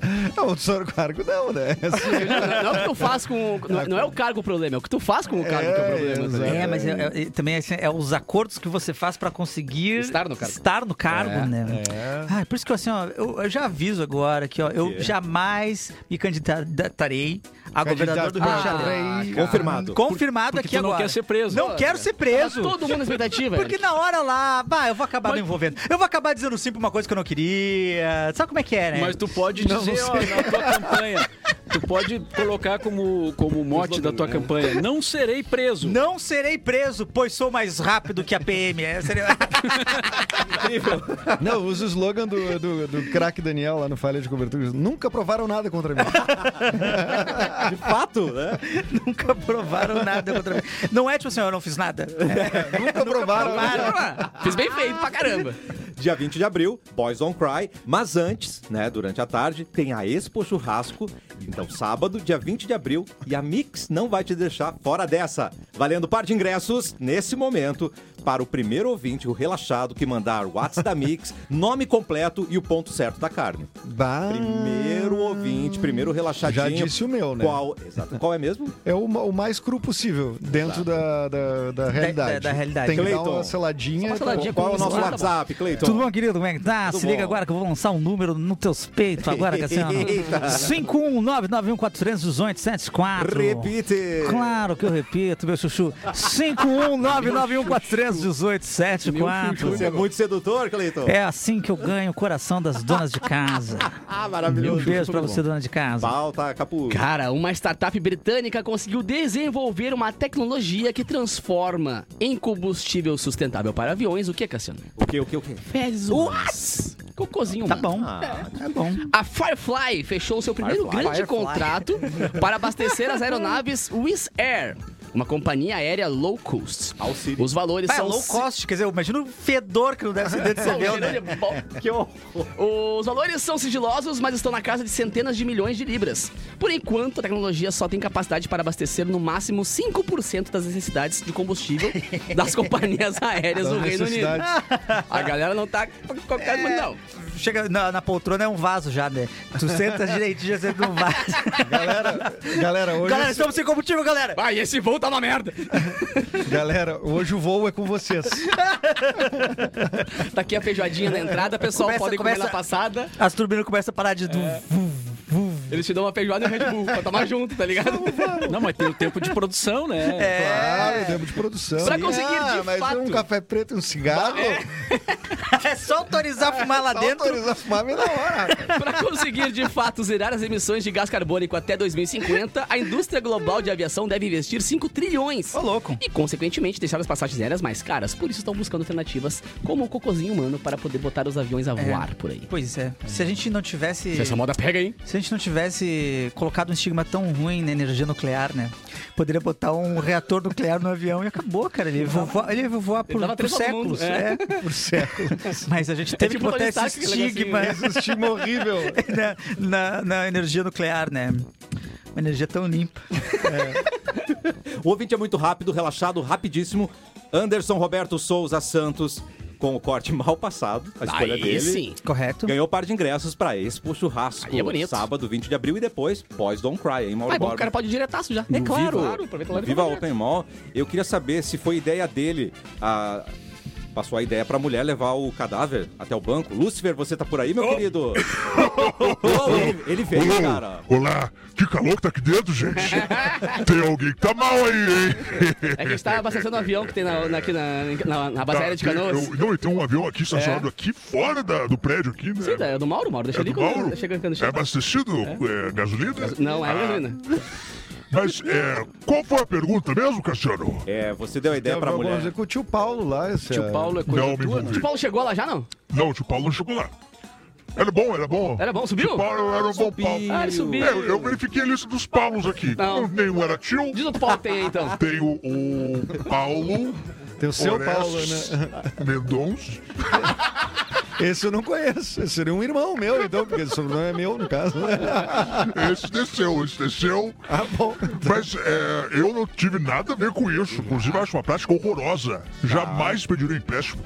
[SPEAKER 3] Não, o Soro Cargo não, né? Assim,
[SPEAKER 2] Não, não é o que tu faz com. Não, não é o cargo o problema, é o que tu faz com o cargo
[SPEAKER 3] É,
[SPEAKER 2] que é o problema.
[SPEAKER 3] exato.
[SPEAKER 2] né?
[SPEAKER 5] É, mas é, é- também assim, é os acordos que você faz pra conseguir
[SPEAKER 2] Estar no cargo.
[SPEAKER 5] estar no cargo,
[SPEAKER 2] É,
[SPEAKER 5] né?
[SPEAKER 3] é.
[SPEAKER 5] Ah, por isso que assim, ó, eu, eu já aviso agora que ó, eu
[SPEAKER 1] quê?
[SPEAKER 5] jamais me candidatarei a governador do Rio de
[SPEAKER 2] Ah,
[SPEAKER 5] Janeiro.
[SPEAKER 2] cara.
[SPEAKER 1] Confirmado.
[SPEAKER 5] Confirmado
[SPEAKER 4] Porque
[SPEAKER 5] aqui
[SPEAKER 4] tu não
[SPEAKER 5] agora.
[SPEAKER 4] quer ser preso.
[SPEAKER 5] Não quero ser preso.
[SPEAKER 2] Tá todo mundo na expectativa.
[SPEAKER 5] Porque na hora lá, bah, eu vou acabar me envolvendo. Eu vou acabar dizendo sim pra uma coisa que eu não queria. Sabe como é que é, né?
[SPEAKER 4] Mas tu pode dizer, ó, na tua campanha, tu pode colocar como, como mote da tua campanha, não serei preso.
[SPEAKER 5] Não serei preso, pois sou mais rápido que a P M. É, seria...
[SPEAKER 3] Não, usa o slogan do, do, do craque Daniel lá no Falha de Cobertura. Nunca provaram nada contra mim.
[SPEAKER 1] De fato, né?
[SPEAKER 5] Nunca provaram nada contra mim. Não é tipo assim, eu não fiz nada. É,
[SPEAKER 3] Nunca provaram nada.
[SPEAKER 2] Ah, Fiz bem feito pra caramba.
[SPEAKER 1] Dia vinte de abril, Boys Don't Cry. Mas antes, né, durante a tarde, tem a Expo Churrasco. Então, sábado, dia vinte de abril. E a Mix não vai te deixar fora dessa. Valendo par de ingressos, nesse momento, para o primeiro ouvinte, o relaxado, que mandar o WhatsApp da Mix, nome completo e o ponto certo da carne.
[SPEAKER 3] Bah.
[SPEAKER 1] Primeiro ouvinte, primeiro relaxadinho.
[SPEAKER 3] Já disse o meu, né?
[SPEAKER 1] Qual, exato, qual é mesmo?
[SPEAKER 3] É o, ma- o mais cru possível, dentro da, da, da realidade.
[SPEAKER 5] da- da realidade.
[SPEAKER 3] Tem que dar
[SPEAKER 1] Cleiton.
[SPEAKER 3] uma seladinha.
[SPEAKER 2] Só uma seladinha.
[SPEAKER 1] Qual é o nosso
[SPEAKER 2] Tá bom.
[SPEAKER 1] WhatsApp, Cleiton?
[SPEAKER 5] Tudo bom, querido? Como é que tá?
[SPEAKER 1] Tudo
[SPEAKER 5] Se liga
[SPEAKER 1] bom.
[SPEAKER 5] agora que eu vou lançar um número nos teus peitos agora, Cassiano.
[SPEAKER 1] Eita.
[SPEAKER 5] cinco um nove nove um quatro três um oito sete quatro.
[SPEAKER 1] Repite.
[SPEAKER 5] Claro que eu repito, meu chuchu. cinco um nove nove um quatro três um oito sete quatro.
[SPEAKER 1] Você é muito sedutor, Cleiton.
[SPEAKER 5] É assim que eu ganho o coração das donas de casa.
[SPEAKER 1] Ah,
[SPEAKER 5] Um
[SPEAKER 1] maravilhoso.
[SPEAKER 5] beijo pra você, dona de casa.
[SPEAKER 1] Pauta, Capu.
[SPEAKER 2] Cara, uma startup britânica conseguiu desenvolver uma tecnologia que transforma em combustível sustentável para aviões o que, Cassiano?
[SPEAKER 1] O que, o que, o que?
[SPEAKER 2] Fezes humanas. Cocôzinho
[SPEAKER 5] Tá
[SPEAKER 2] humano.
[SPEAKER 5] bom.
[SPEAKER 1] Ah,
[SPEAKER 5] Tá bom.
[SPEAKER 2] A Firefly fechou seu primeiro
[SPEAKER 1] Firefly?
[SPEAKER 2] grande
[SPEAKER 5] Firefly.
[SPEAKER 2] contrato para abastecer as aeronaves Wizz Air, uma companhia aérea low cost.
[SPEAKER 1] Auxílio.
[SPEAKER 2] Os valores
[SPEAKER 5] Pai, é
[SPEAKER 2] são...
[SPEAKER 5] low cost, quer dizer, imagina o fedor que não deve ser dentro desse avião, né?
[SPEAKER 2] Que horror. Os valores são sigilosos, mas estão na casa de centenas de milhões de libras. Por enquanto, a tecnologia só tem capacidade para abastecer no máximo cinco por cento das necessidades de combustível das companhias aéreas do
[SPEAKER 3] Das
[SPEAKER 2] Reino Unido.
[SPEAKER 3] necessidades.
[SPEAKER 2] A galera não tá com qualquer... Não.
[SPEAKER 5] Chega na, na poltrona é um vaso já, né? Tu senta direitinho, já senta num vaso.
[SPEAKER 3] Galera, galera, hoje,
[SPEAKER 5] Galera, estamos sem combustível, galera!
[SPEAKER 2] Vai, esse voo tá uma merda.
[SPEAKER 3] galera, hoje o voo é com vocês.
[SPEAKER 2] Tá aqui a feijoadinha na entrada, pessoal,
[SPEAKER 5] Começa-
[SPEAKER 2] podem comer
[SPEAKER 5] começa-
[SPEAKER 2] na passada.
[SPEAKER 5] As turbinas começam a parar de...
[SPEAKER 2] Eles te dão uma feijoada e um Red Bull pra tomar junto, tá ligado?
[SPEAKER 4] Não, mas tem o tempo de produção, né?
[SPEAKER 3] Claro, tempo de produção.
[SPEAKER 2] Pra conseguir,
[SPEAKER 3] ah,
[SPEAKER 2] de
[SPEAKER 3] mas
[SPEAKER 2] fato.
[SPEAKER 3] um café preto e um cigarro.
[SPEAKER 5] É só autorizar a fumar lá
[SPEAKER 3] Só
[SPEAKER 5] dentro.
[SPEAKER 3] autorizar a fumar bem na hora.
[SPEAKER 2] Para conseguir, de fato, zerar as emissões de gás carbônico até dois mil e cinquenta, a indústria global de aviação deve investir cinco trilhões.
[SPEAKER 5] Ô, louco.
[SPEAKER 2] E, consequentemente, deixar as passagens aéreas mais caras. Por isso, estão buscando alternativas como o cocôzinho humano para poder botar os aviões a voar por aí.
[SPEAKER 5] Pois é. Se a gente não tivesse...
[SPEAKER 2] Se essa moda pega, hein?
[SPEAKER 5] Se a gente não tivesse colocado um estigma tão ruim na energia nuclear, né? Poderia botar um reator nuclear no avião e acabou, cara. Ele ia voar, ele ia voar por,
[SPEAKER 2] dava
[SPEAKER 5] por
[SPEAKER 2] treta todo mundo,
[SPEAKER 5] séculos.
[SPEAKER 2] é.
[SPEAKER 5] É.
[SPEAKER 3] Por séculos.
[SPEAKER 5] Mas a gente teve
[SPEAKER 2] tipo
[SPEAKER 5] que botar
[SPEAKER 2] Tony
[SPEAKER 5] esse
[SPEAKER 2] Stark, aquele
[SPEAKER 5] estigma
[SPEAKER 3] Esse estigma horrível.
[SPEAKER 5] na, na- na energia nuclear, né? Uma energia tão limpa.
[SPEAKER 1] O ouvinte é muito rápido, relaxado, rapidíssimo. Anderson Roberto Souza Santos, com o corte mal passado, a escolha
[SPEAKER 2] Aí
[SPEAKER 1] dele.
[SPEAKER 2] sim.
[SPEAKER 5] Correto?
[SPEAKER 1] Ganhou par de ingressos pra Expo Churrasco,
[SPEAKER 2] Aí é bonito.
[SPEAKER 1] sábado, vinte de abril, e depois Boys Don't Cry, hein, Mauro
[SPEAKER 2] Ah, é bom que
[SPEAKER 1] Borba?
[SPEAKER 2] o cara pode ir diretaço já.
[SPEAKER 1] É
[SPEAKER 2] No
[SPEAKER 1] claro.
[SPEAKER 2] Viva, claro, aproveita lá e
[SPEAKER 1] Viva
[SPEAKER 2] fala
[SPEAKER 1] Open Mall. Eu queria saber se foi ideia dele, a... passou a ideia pra mulher levar o cadáver até o banco. Lúcifer, você tá por aí, meu querido? Oh, ele, ele veio,
[SPEAKER 6] Ô,
[SPEAKER 1] cara.
[SPEAKER 6] Olá, que calor que tá aqui dentro, gente. Tem alguém que tá mal aí, hein?
[SPEAKER 2] É que a gente tá abastecendo um avião que tem na, na, aqui na, na, na base
[SPEAKER 6] Tá,
[SPEAKER 2] aérea de
[SPEAKER 6] tem-
[SPEAKER 2] Canoas.
[SPEAKER 6] eu- não, e tem um avião aqui estacionado aqui fora da- do prédio aqui, né?
[SPEAKER 2] Sim, é do Mauro, Mauro. Deixa
[SPEAKER 6] É
[SPEAKER 2] ali
[SPEAKER 6] do
[SPEAKER 2] quando
[SPEAKER 6] Mauro?
[SPEAKER 2] chega quando
[SPEAKER 6] É
[SPEAKER 2] chega.
[SPEAKER 6] abastecido? É, gasolina?
[SPEAKER 2] Não, é
[SPEAKER 6] Ah,
[SPEAKER 2] gasolina.
[SPEAKER 6] Mas é, qual foi a pergunta mesmo, Cassiano?
[SPEAKER 1] É, você deu a ideia pra
[SPEAKER 3] Vamos
[SPEAKER 1] mulher.
[SPEAKER 3] dizer com o tio Paulo lá. Esse,
[SPEAKER 4] Tio Paulo é coisa
[SPEAKER 6] Não, me
[SPEAKER 4] tua,
[SPEAKER 6] envolvi.
[SPEAKER 4] né?
[SPEAKER 2] O Paulo chegou lá já, não?
[SPEAKER 6] Não, o tio Paulo não chegou lá. Era bom, era bom.
[SPEAKER 2] Era bom, subiu?
[SPEAKER 6] Tio Paulo era um bom Paulo.
[SPEAKER 2] Ah, ele subiu.
[SPEAKER 6] É, eu, eu verifiquei a lista dos Paulos aqui.
[SPEAKER 2] Não.
[SPEAKER 6] Nenhum era tio.
[SPEAKER 2] Diz outro Paulo que tem aí, então.
[SPEAKER 6] Tem o, o Paulo
[SPEAKER 3] Tem o seu
[SPEAKER 6] Orestes
[SPEAKER 3] Paulo, né?
[SPEAKER 6] Mendonça.
[SPEAKER 3] Esse eu não conheço. Esse seria um irmão meu, então, porque esse sobrenome é meu, no caso.
[SPEAKER 6] Esse desceu, esse desceu.
[SPEAKER 3] Ah, bom.
[SPEAKER 6] Mas é, eu não tive nada a ver com isso. Inclusive, eu acho uma prática horrorosa. Jamais pediria empréstimo.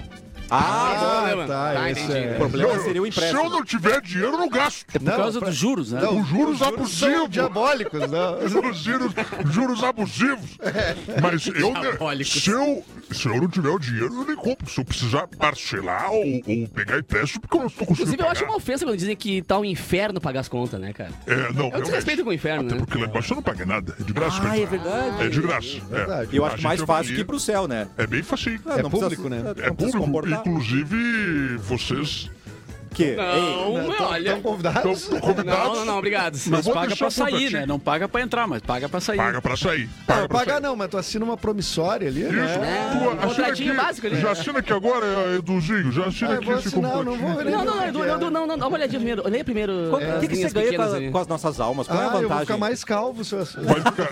[SPEAKER 1] Ah,
[SPEAKER 2] problema.
[SPEAKER 3] tá,
[SPEAKER 2] Tá,
[SPEAKER 3] esse
[SPEAKER 2] entendi.
[SPEAKER 3] é-
[SPEAKER 1] o problema
[SPEAKER 6] Eu-
[SPEAKER 1] seria o
[SPEAKER 6] se eu
[SPEAKER 1] empréstimo.
[SPEAKER 6] não tiver dinheiro, eu não gasto.
[SPEAKER 4] É por
[SPEAKER 3] Não,
[SPEAKER 4] causa
[SPEAKER 3] pra-
[SPEAKER 4] dos juros, né?
[SPEAKER 3] Não,
[SPEAKER 6] Os juros
[SPEAKER 3] são
[SPEAKER 6] abusivos.
[SPEAKER 3] diabólicos, não.
[SPEAKER 6] Os juros, juros abusivos. Mas eu,
[SPEAKER 2] Diabólicos.
[SPEAKER 6] se eu, se eu não tiver o dinheiro, eu nem compro. Se eu precisar parcelar ou, ou pegar empréstimo, porque eu não estou conseguindo
[SPEAKER 2] Inclusive, eu acho
[SPEAKER 6] pagar.
[SPEAKER 2] uma ofensa quando dizem que tá um inferno pagar as contas, né, cara?
[SPEAKER 6] É, não,
[SPEAKER 2] É um
[SPEAKER 6] realmente.
[SPEAKER 2] desrespeito com o inferno,
[SPEAKER 6] Até
[SPEAKER 2] né?
[SPEAKER 6] porque lá embaixo você não paga nada. É de graça.
[SPEAKER 1] Ah,
[SPEAKER 6] pra
[SPEAKER 1] é
[SPEAKER 6] entrar.
[SPEAKER 1] verdade.
[SPEAKER 6] É de graça.
[SPEAKER 3] verdade.
[SPEAKER 6] É.
[SPEAKER 1] E eu
[SPEAKER 6] A
[SPEAKER 1] acho
[SPEAKER 6] gente
[SPEAKER 1] mais fácil
[SPEAKER 6] avalia.
[SPEAKER 1] que ir pro céu, né?
[SPEAKER 6] É bem facinho.
[SPEAKER 1] Ah, não precisa-
[SPEAKER 3] público, né?
[SPEAKER 1] não
[SPEAKER 6] É
[SPEAKER 1] precisa se
[SPEAKER 6] público,
[SPEAKER 1] comportar.
[SPEAKER 6] inclusive vocês
[SPEAKER 1] Que?
[SPEAKER 2] Não, meu, olha.
[SPEAKER 3] Estão convidados?
[SPEAKER 6] estão convidados.
[SPEAKER 2] Não, não, não, obrigado.
[SPEAKER 6] Eu
[SPEAKER 4] Mas
[SPEAKER 6] vou
[SPEAKER 4] paga
[SPEAKER 6] deixar
[SPEAKER 4] pra sair,
[SPEAKER 6] contatinho.
[SPEAKER 4] né? Não paga pra entrar, mas paga pra sair.
[SPEAKER 6] Paga pra sair.
[SPEAKER 3] Não,
[SPEAKER 6] Paga pra
[SPEAKER 3] pagar
[SPEAKER 6] sair.
[SPEAKER 3] não, mas tu assina uma promissória ali,
[SPEAKER 6] Isso,
[SPEAKER 3] né?
[SPEAKER 6] tu
[SPEAKER 2] um
[SPEAKER 6] assina
[SPEAKER 2] contratinho
[SPEAKER 6] aqui,
[SPEAKER 2] básico ali.
[SPEAKER 6] já assina aqui agora, Eduzinho, já assina
[SPEAKER 3] Ah, eu
[SPEAKER 6] aqui
[SPEAKER 3] vou
[SPEAKER 6] esse
[SPEAKER 3] assinar, não
[SPEAKER 6] contratinho.
[SPEAKER 3] vou ver.
[SPEAKER 2] Não, não,
[SPEAKER 3] como é
[SPEAKER 2] Edu,
[SPEAKER 3] que é.
[SPEAKER 2] Edu, não, não, dá uma olhadinha primeiro. Olha primeiro.
[SPEAKER 1] O
[SPEAKER 2] as
[SPEAKER 1] que, que
[SPEAKER 2] linhas
[SPEAKER 1] você ganha com,
[SPEAKER 2] pequenas
[SPEAKER 1] a-
[SPEAKER 2] ali.
[SPEAKER 1] com as nossas almas? Qual é a
[SPEAKER 3] Ah, eu vou
[SPEAKER 1] vantagem?
[SPEAKER 3] ficar mais calvo se eu assinar.
[SPEAKER 6] Vai ficar.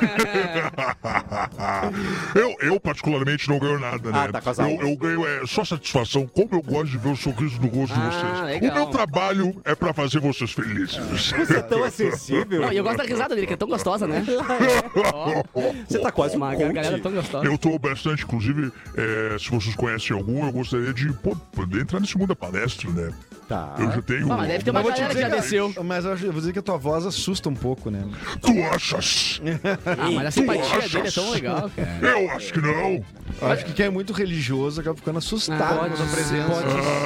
[SPEAKER 6] eu, eu, particularmente, não ganho nada, né?
[SPEAKER 1] Ah, tá com as
[SPEAKER 6] eu,
[SPEAKER 1] almas.
[SPEAKER 6] eu ganho é, só satisfação. Como eu gosto de ver o sorriso no rosto de
[SPEAKER 2] Ah,
[SPEAKER 6] vocês.
[SPEAKER 2] legal.
[SPEAKER 6] O meu trabalho é pra fazer vocês felizes.
[SPEAKER 1] Você é tão acessível.
[SPEAKER 2] Não, e eu gosto da risada dele, que é tão gostosa, né?
[SPEAKER 1] Você tá quase um
[SPEAKER 2] Uma
[SPEAKER 1] coach.
[SPEAKER 2] gargalhada tão gostosa.
[SPEAKER 6] Eu tô bastante, inclusive, é, se vocês conhecem algum, eu gostaria de pô, poder entrar nesse mundo da palestra, né?
[SPEAKER 1] Tá.
[SPEAKER 6] Eu já tenho.
[SPEAKER 2] Ah, mas deve ter uma
[SPEAKER 3] Mas vou te
[SPEAKER 2] galera que
[SPEAKER 3] dizer,
[SPEAKER 2] já desceu.
[SPEAKER 3] Mas eu acho- eu vou dizer que a tua voz assusta um pouco, né?
[SPEAKER 6] Tu achas?
[SPEAKER 2] Ah, mas a simpatia dele é tão legal, cara.
[SPEAKER 6] Eu acho que não.
[SPEAKER 3] Eu acho que quem é muito religioso acaba ficando assustado
[SPEAKER 2] Ah,
[SPEAKER 3] com a tua
[SPEAKER 2] pode
[SPEAKER 3] presença.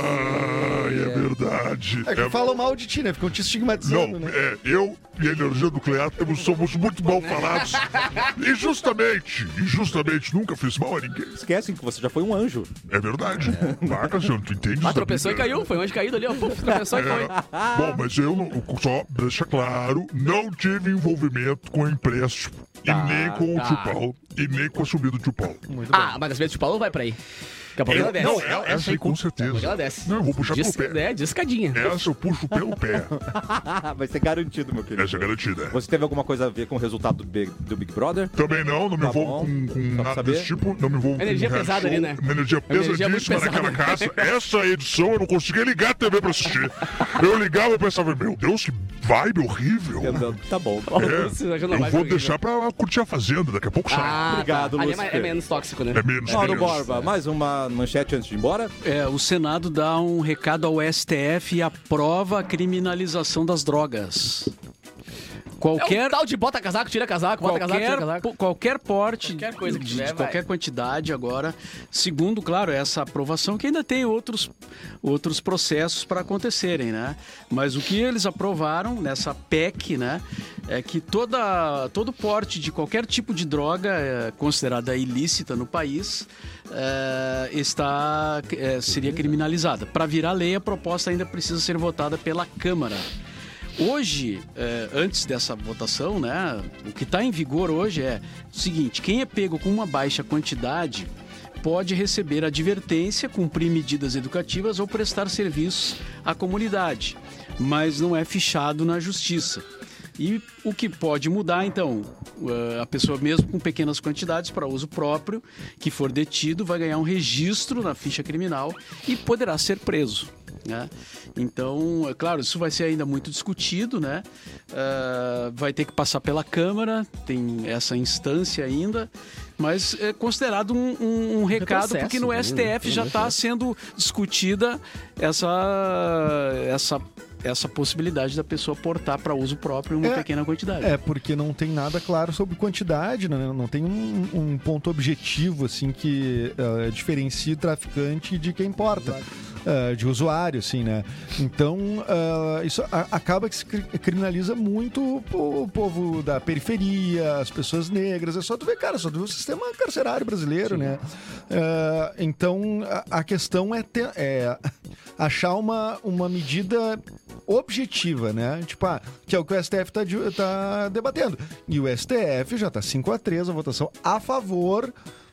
[SPEAKER 6] Ai, é verdade.
[SPEAKER 3] É que
[SPEAKER 6] É-
[SPEAKER 3] falam mal de ti, né? Ficam te estigmatizando,
[SPEAKER 6] Não,
[SPEAKER 3] né?
[SPEAKER 6] é, eu e a energia nuclear temos, somos muito mal falados. Injustamente, injustamente, nunca fiz mal a ninguém.
[SPEAKER 1] Esquecem que você já foi um anjo.
[SPEAKER 6] É verdade. Vaca, você não entende
[SPEAKER 2] Ah,
[SPEAKER 6] da
[SPEAKER 2] tropeçou e
[SPEAKER 6] Bíblia.
[SPEAKER 2] caiu. Foi um anjo caído ali, ó. Puf, tropeçou e foi.
[SPEAKER 6] É, bom, mas eu não, só deixa claro, não tive envolvimento com empréstimo. E nem com o
[SPEAKER 2] tá.
[SPEAKER 6] tio Paulo. E nem com a subida do tio Paulo.
[SPEAKER 2] Ah, mas às vezes o Paulo vai pra aí. Daqui a pouco ela desce.
[SPEAKER 6] não, é, essa aí com certeza.
[SPEAKER 2] Ela desce.
[SPEAKER 6] Não, eu vou puxar
[SPEAKER 2] Dis-
[SPEAKER 6] pelo pé.
[SPEAKER 2] É, de escadinha.
[SPEAKER 6] Essa eu puxo pelo pé.
[SPEAKER 1] Vai ser garantido, meu querido.
[SPEAKER 6] Essa é garantida.
[SPEAKER 1] Você teve alguma coisa a ver com o resultado do Big, do Big Brother?
[SPEAKER 6] Também não, não me
[SPEAKER 1] Tá
[SPEAKER 6] envolvo
[SPEAKER 1] bom.
[SPEAKER 6] com, com
[SPEAKER 1] Só pra
[SPEAKER 6] nada
[SPEAKER 1] saber.
[SPEAKER 6] desse tipo. Não me envolvo
[SPEAKER 2] Energia
[SPEAKER 6] com
[SPEAKER 2] pesada ali, né?
[SPEAKER 6] Uma energia
[SPEAKER 2] Uma energia muito
[SPEAKER 6] pesadíssima naquela
[SPEAKER 2] pesada.
[SPEAKER 6] casa. Essa edição eu não conseguia ligar a T V pra assistir. Eu ligava e pensava, meu Deus, que vibe horrível.
[SPEAKER 1] Tá bom.
[SPEAKER 6] É,
[SPEAKER 2] Você já não
[SPEAKER 6] eu
[SPEAKER 2] vai
[SPEAKER 6] vou
[SPEAKER 2] pro
[SPEAKER 6] deixar pra curtir a Fazenda, daqui a pouco sai.
[SPEAKER 2] Ah,
[SPEAKER 1] Obrigado,
[SPEAKER 2] tá. Ali é, mais-
[SPEAKER 1] Lúcifer.
[SPEAKER 2] é menos tóxico, né?
[SPEAKER 6] É menos
[SPEAKER 1] Mauro
[SPEAKER 6] menos.
[SPEAKER 1] Borba, mais uma manchete antes de ir embora?
[SPEAKER 4] É, o Senado dá um recado ao S T F e aprova a criminalização das drogas.
[SPEAKER 2] É
[SPEAKER 4] Qualquer,
[SPEAKER 2] um tal de bota casaco, tira casaco, bota casaco, tira
[SPEAKER 4] qualquer,
[SPEAKER 2] casaco.
[SPEAKER 4] po- qualquer porte
[SPEAKER 2] Qualquer coisa que
[SPEAKER 4] de,
[SPEAKER 2] tiver,
[SPEAKER 4] de
[SPEAKER 2] vai.
[SPEAKER 4] qualquer quantidade agora, segundo, claro, essa aprovação que ainda tem outros, outros processos para acontecerem, né? Mas o que eles aprovaram nessa P E C, né, é que toda, todo porte de qualquer tipo de droga é, considerada ilícita no país é, está, é, seria criminalizada. Para virar lei, a proposta ainda precisa ser votada pela Câmara. Hoje, eh, antes dessa votação, né, o que está em vigor hoje é o seguinte: quem é pego com uma baixa quantidade pode receber advertência, cumprir medidas educativas ou prestar serviços à comunidade, mas não é fichado na justiça. E o que pode mudar, então, eh, a pessoa mesmo com pequenas quantidades para uso próprio, que for detido, vai ganhar um registro na ficha criminal e poderá ser preso. Né? Então, é claro, isso vai ser ainda muito discutido, né? Uh, vai ter que passar pela Câmara, tem essa instância ainda, mas é considerado um, um, um recado,
[SPEAKER 2] processo,
[SPEAKER 4] porque no
[SPEAKER 2] né?
[SPEAKER 4] S T F já está sendo discutida essa, essa, essa possibilidade da pessoa portar para uso próprio uma
[SPEAKER 3] É,
[SPEAKER 4] pequena quantidade.
[SPEAKER 3] É, porque não tem nada claro sobre quantidade, né? Não tem um, um ponto objetivo, assim, que uh, diferencie o traficante de quem importa. Uh, de usuário, assim, né? Então, uh, isso a- acaba que se cri- criminaliza muito o, o povo da periferia, as pessoas negras. É só tu ver, cara, só tu ver o sistema carcerário brasileiro, né? Uh, então, a, a questão é, ter, é achar uma, uma medida objetiva, né? Tipo, ah, que é o que o S T F tá, de- tá debatendo. E o S T F já tá cinco a três, a votação a favor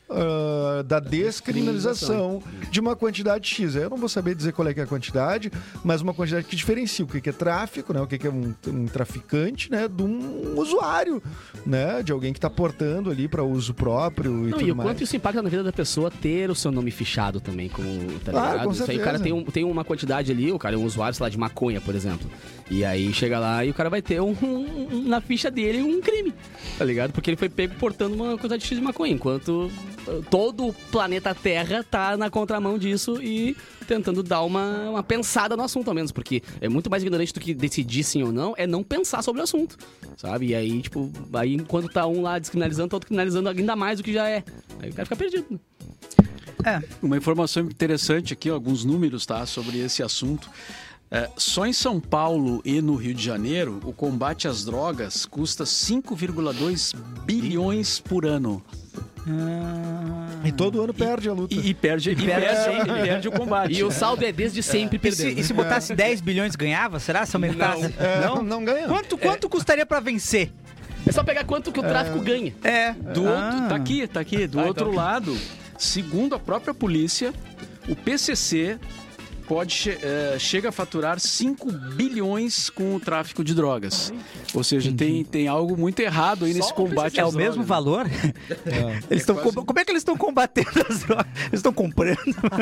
[SPEAKER 3] uh, da descriminalização de uma quantidade X. Eu não vou saber dizer qual é que é a quantidade, mas uma quantidade que diferencia o que que é tráfico, né? O que que é um, um traficante, né? De um usuário, né? De alguém que tá portando ali para uso próprio e
[SPEAKER 2] Não,
[SPEAKER 3] tudo
[SPEAKER 2] e o
[SPEAKER 3] mais.
[SPEAKER 2] quanto isso impacta na vida da pessoa ter o seu nome fichado também, como, tá
[SPEAKER 3] Claro,
[SPEAKER 2] ligado?
[SPEAKER 3] com
[SPEAKER 2] Isso aí o cara
[SPEAKER 3] certeza.
[SPEAKER 2] tem, um, tem uma quantidade ali, o cara é um usuário, sei lá, de maconha, por exemplo. E aí chega lá e o cara vai ter um, um- um- na ficha dele um crime, tá ligado? Porque ele foi pego portando uma quantidade X de maconha, enquanto todo o planeta Terra tá na contramão disso e tentando dar uma, uma pensada no assunto, ao menos, porque é muito mais ignorante do que decidir sim ou não, é não pensar sobre o assunto, sabe? E aí, tipo, aí enquanto tá um lá descriminalizando, tá outro criminalizando ainda mais do que já é. Aí o cara fica perdido, né?
[SPEAKER 5] É.
[SPEAKER 4] Uma informação interessante aqui, alguns números, tá, sobre esse assunto. É, só em São Paulo e no Rio de Janeiro, o combate às drogas custa cinco vírgula dois bilhões por ano.
[SPEAKER 3] E todo ano perde a luta.
[SPEAKER 4] E, e perde, e perde, e perde o combate.
[SPEAKER 2] E o saldo é desde sempre
[SPEAKER 5] E
[SPEAKER 2] perdendo.
[SPEAKER 5] se, e se botasse dez bilhões, ganhava? Será? Se aumentasse?
[SPEAKER 3] É, não, não ganha.
[SPEAKER 5] Quanto, quanto custaria pra vencer?
[SPEAKER 2] É só pegar quanto que o tráfico ganha.
[SPEAKER 5] É.
[SPEAKER 4] Do
[SPEAKER 5] Ah.
[SPEAKER 4] outro, tá aqui, tá aqui. Do
[SPEAKER 2] Ah,
[SPEAKER 4] outro
[SPEAKER 2] então.
[SPEAKER 4] lado, segundo a própria polícia, o P C C pode che- eh, chega a faturar cinco bilhões com o tráfico de drogas. Ou seja, tem, tem algo muito errado aí
[SPEAKER 2] Só
[SPEAKER 4] nesse
[SPEAKER 2] o
[SPEAKER 4] combate
[SPEAKER 5] É
[SPEAKER 4] às
[SPEAKER 5] o mesmo
[SPEAKER 4] drogas.
[SPEAKER 5] valor? Eles tão com- Como é que eles estão combatendo as drogas? Eles estão comprando?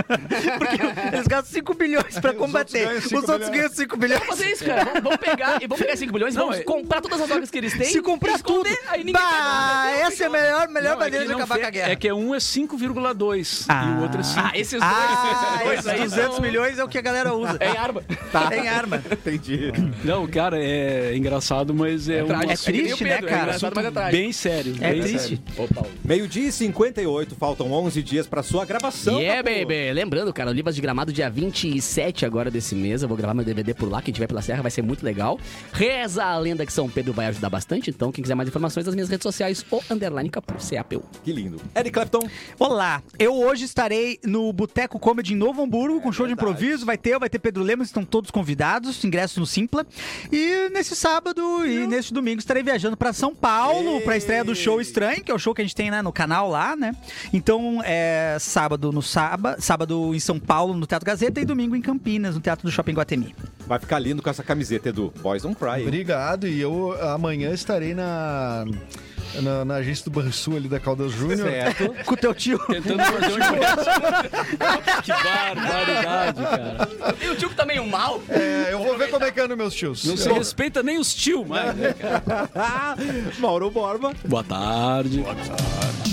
[SPEAKER 5] Porque eles gastam cinco bilhões pra combater.
[SPEAKER 3] ganham
[SPEAKER 5] Os
[SPEAKER 3] cinco
[SPEAKER 5] outros
[SPEAKER 3] bilhões.
[SPEAKER 5] ganham cinco bilhões.
[SPEAKER 2] Vamos fazer isso, cara. Vamos, vamos pegar e vamos pegar cinco bilhões,
[SPEAKER 4] Não,
[SPEAKER 2] vamos
[SPEAKER 4] é-
[SPEAKER 2] comprar todas as drogas que eles têm.
[SPEAKER 5] Se comprar tudo.
[SPEAKER 2] esconder, aí ninguém
[SPEAKER 5] Bah,
[SPEAKER 2] vai
[SPEAKER 5] essa é a melhor, melhor
[SPEAKER 4] Não, é
[SPEAKER 5] maneira
[SPEAKER 4] que
[SPEAKER 5] de
[SPEAKER 4] não
[SPEAKER 5] acabar
[SPEAKER 4] fe-
[SPEAKER 5] com a guerra.
[SPEAKER 4] É que um é cinco vírgula dois e
[SPEAKER 5] Ah.
[SPEAKER 4] o outro é cinco.
[SPEAKER 2] Ah, esses dois,
[SPEAKER 5] Ah,
[SPEAKER 2] esses dois
[SPEAKER 5] esses
[SPEAKER 2] aí
[SPEAKER 5] duzentos
[SPEAKER 2] são-
[SPEAKER 5] milhões é o que a galera usa.
[SPEAKER 2] É em arma.
[SPEAKER 5] Em arma.
[SPEAKER 1] Entendi.
[SPEAKER 4] Não, cara, é engraçado, mas é, um
[SPEAKER 2] trágico.
[SPEAKER 5] É
[SPEAKER 4] assunto
[SPEAKER 5] triste, né,
[SPEAKER 2] Pedro, é
[SPEAKER 5] cara?
[SPEAKER 2] engraçado, mas é trágico.
[SPEAKER 4] bem sério.
[SPEAKER 5] É
[SPEAKER 4] bem
[SPEAKER 5] triste.
[SPEAKER 4] sério.
[SPEAKER 2] Ô, Paulo.
[SPEAKER 1] Meio-dia e cinquenta e oito, faltam onze dias pra sua gravação.
[SPEAKER 2] Yeah,
[SPEAKER 1] Papu.
[SPEAKER 2] baby. Lembrando, cara, Olivas de Gramado, dia vinte e sete agora desse mês. Eu vou gravar meu D V D por lá. Quem tiver pela Serra vai ser muito legal. Reza a lenda que São Pedro vai ajudar bastante. Então, quem quiser mais informações, das minhas redes sociais, o underline Capu, C A P U.
[SPEAKER 1] Que lindo. Eric Clapton.
[SPEAKER 5] Olá, eu hoje estarei no Boteco Comedy em Novo Hamburgo com show de improviso. Vai ter, vai ter Pedro Lemos, estão todos convidados, ingressos no Simpla. E nesse sábado e nesse domingo estarei viajando pra São Paulo
[SPEAKER 1] Ei.
[SPEAKER 5] pra estreia do Show Estranho, que é o show que a gente tem, né, no canal lá, né? Então, é sábado no sábado, sábado em São Paulo no Teatro Gazeta e domingo em Campinas, no Teatro do Shopping Guatemi.
[SPEAKER 1] Vai ficar lindo com essa camiseta, Edu. Boys Don't Cry. hein?
[SPEAKER 3] Obrigado. E eu amanhã estarei na, na, na agência do Banrisul ali da Caldas Júnior.
[SPEAKER 1] Certo.
[SPEAKER 5] Com o teu tio.
[SPEAKER 4] Tentando fazer um ingresso. Que barbaridade, cara.
[SPEAKER 2] E o tio que tá meio mal.
[SPEAKER 3] É, eu vou ver como é que anda meus tios.
[SPEAKER 4] Não se respeita nem os tio mais, né, cara?
[SPEAKER 1] Mauro Borba.
[SPEAKER 4] Boa tarde.
[SPEAKER 6] Boa tarde.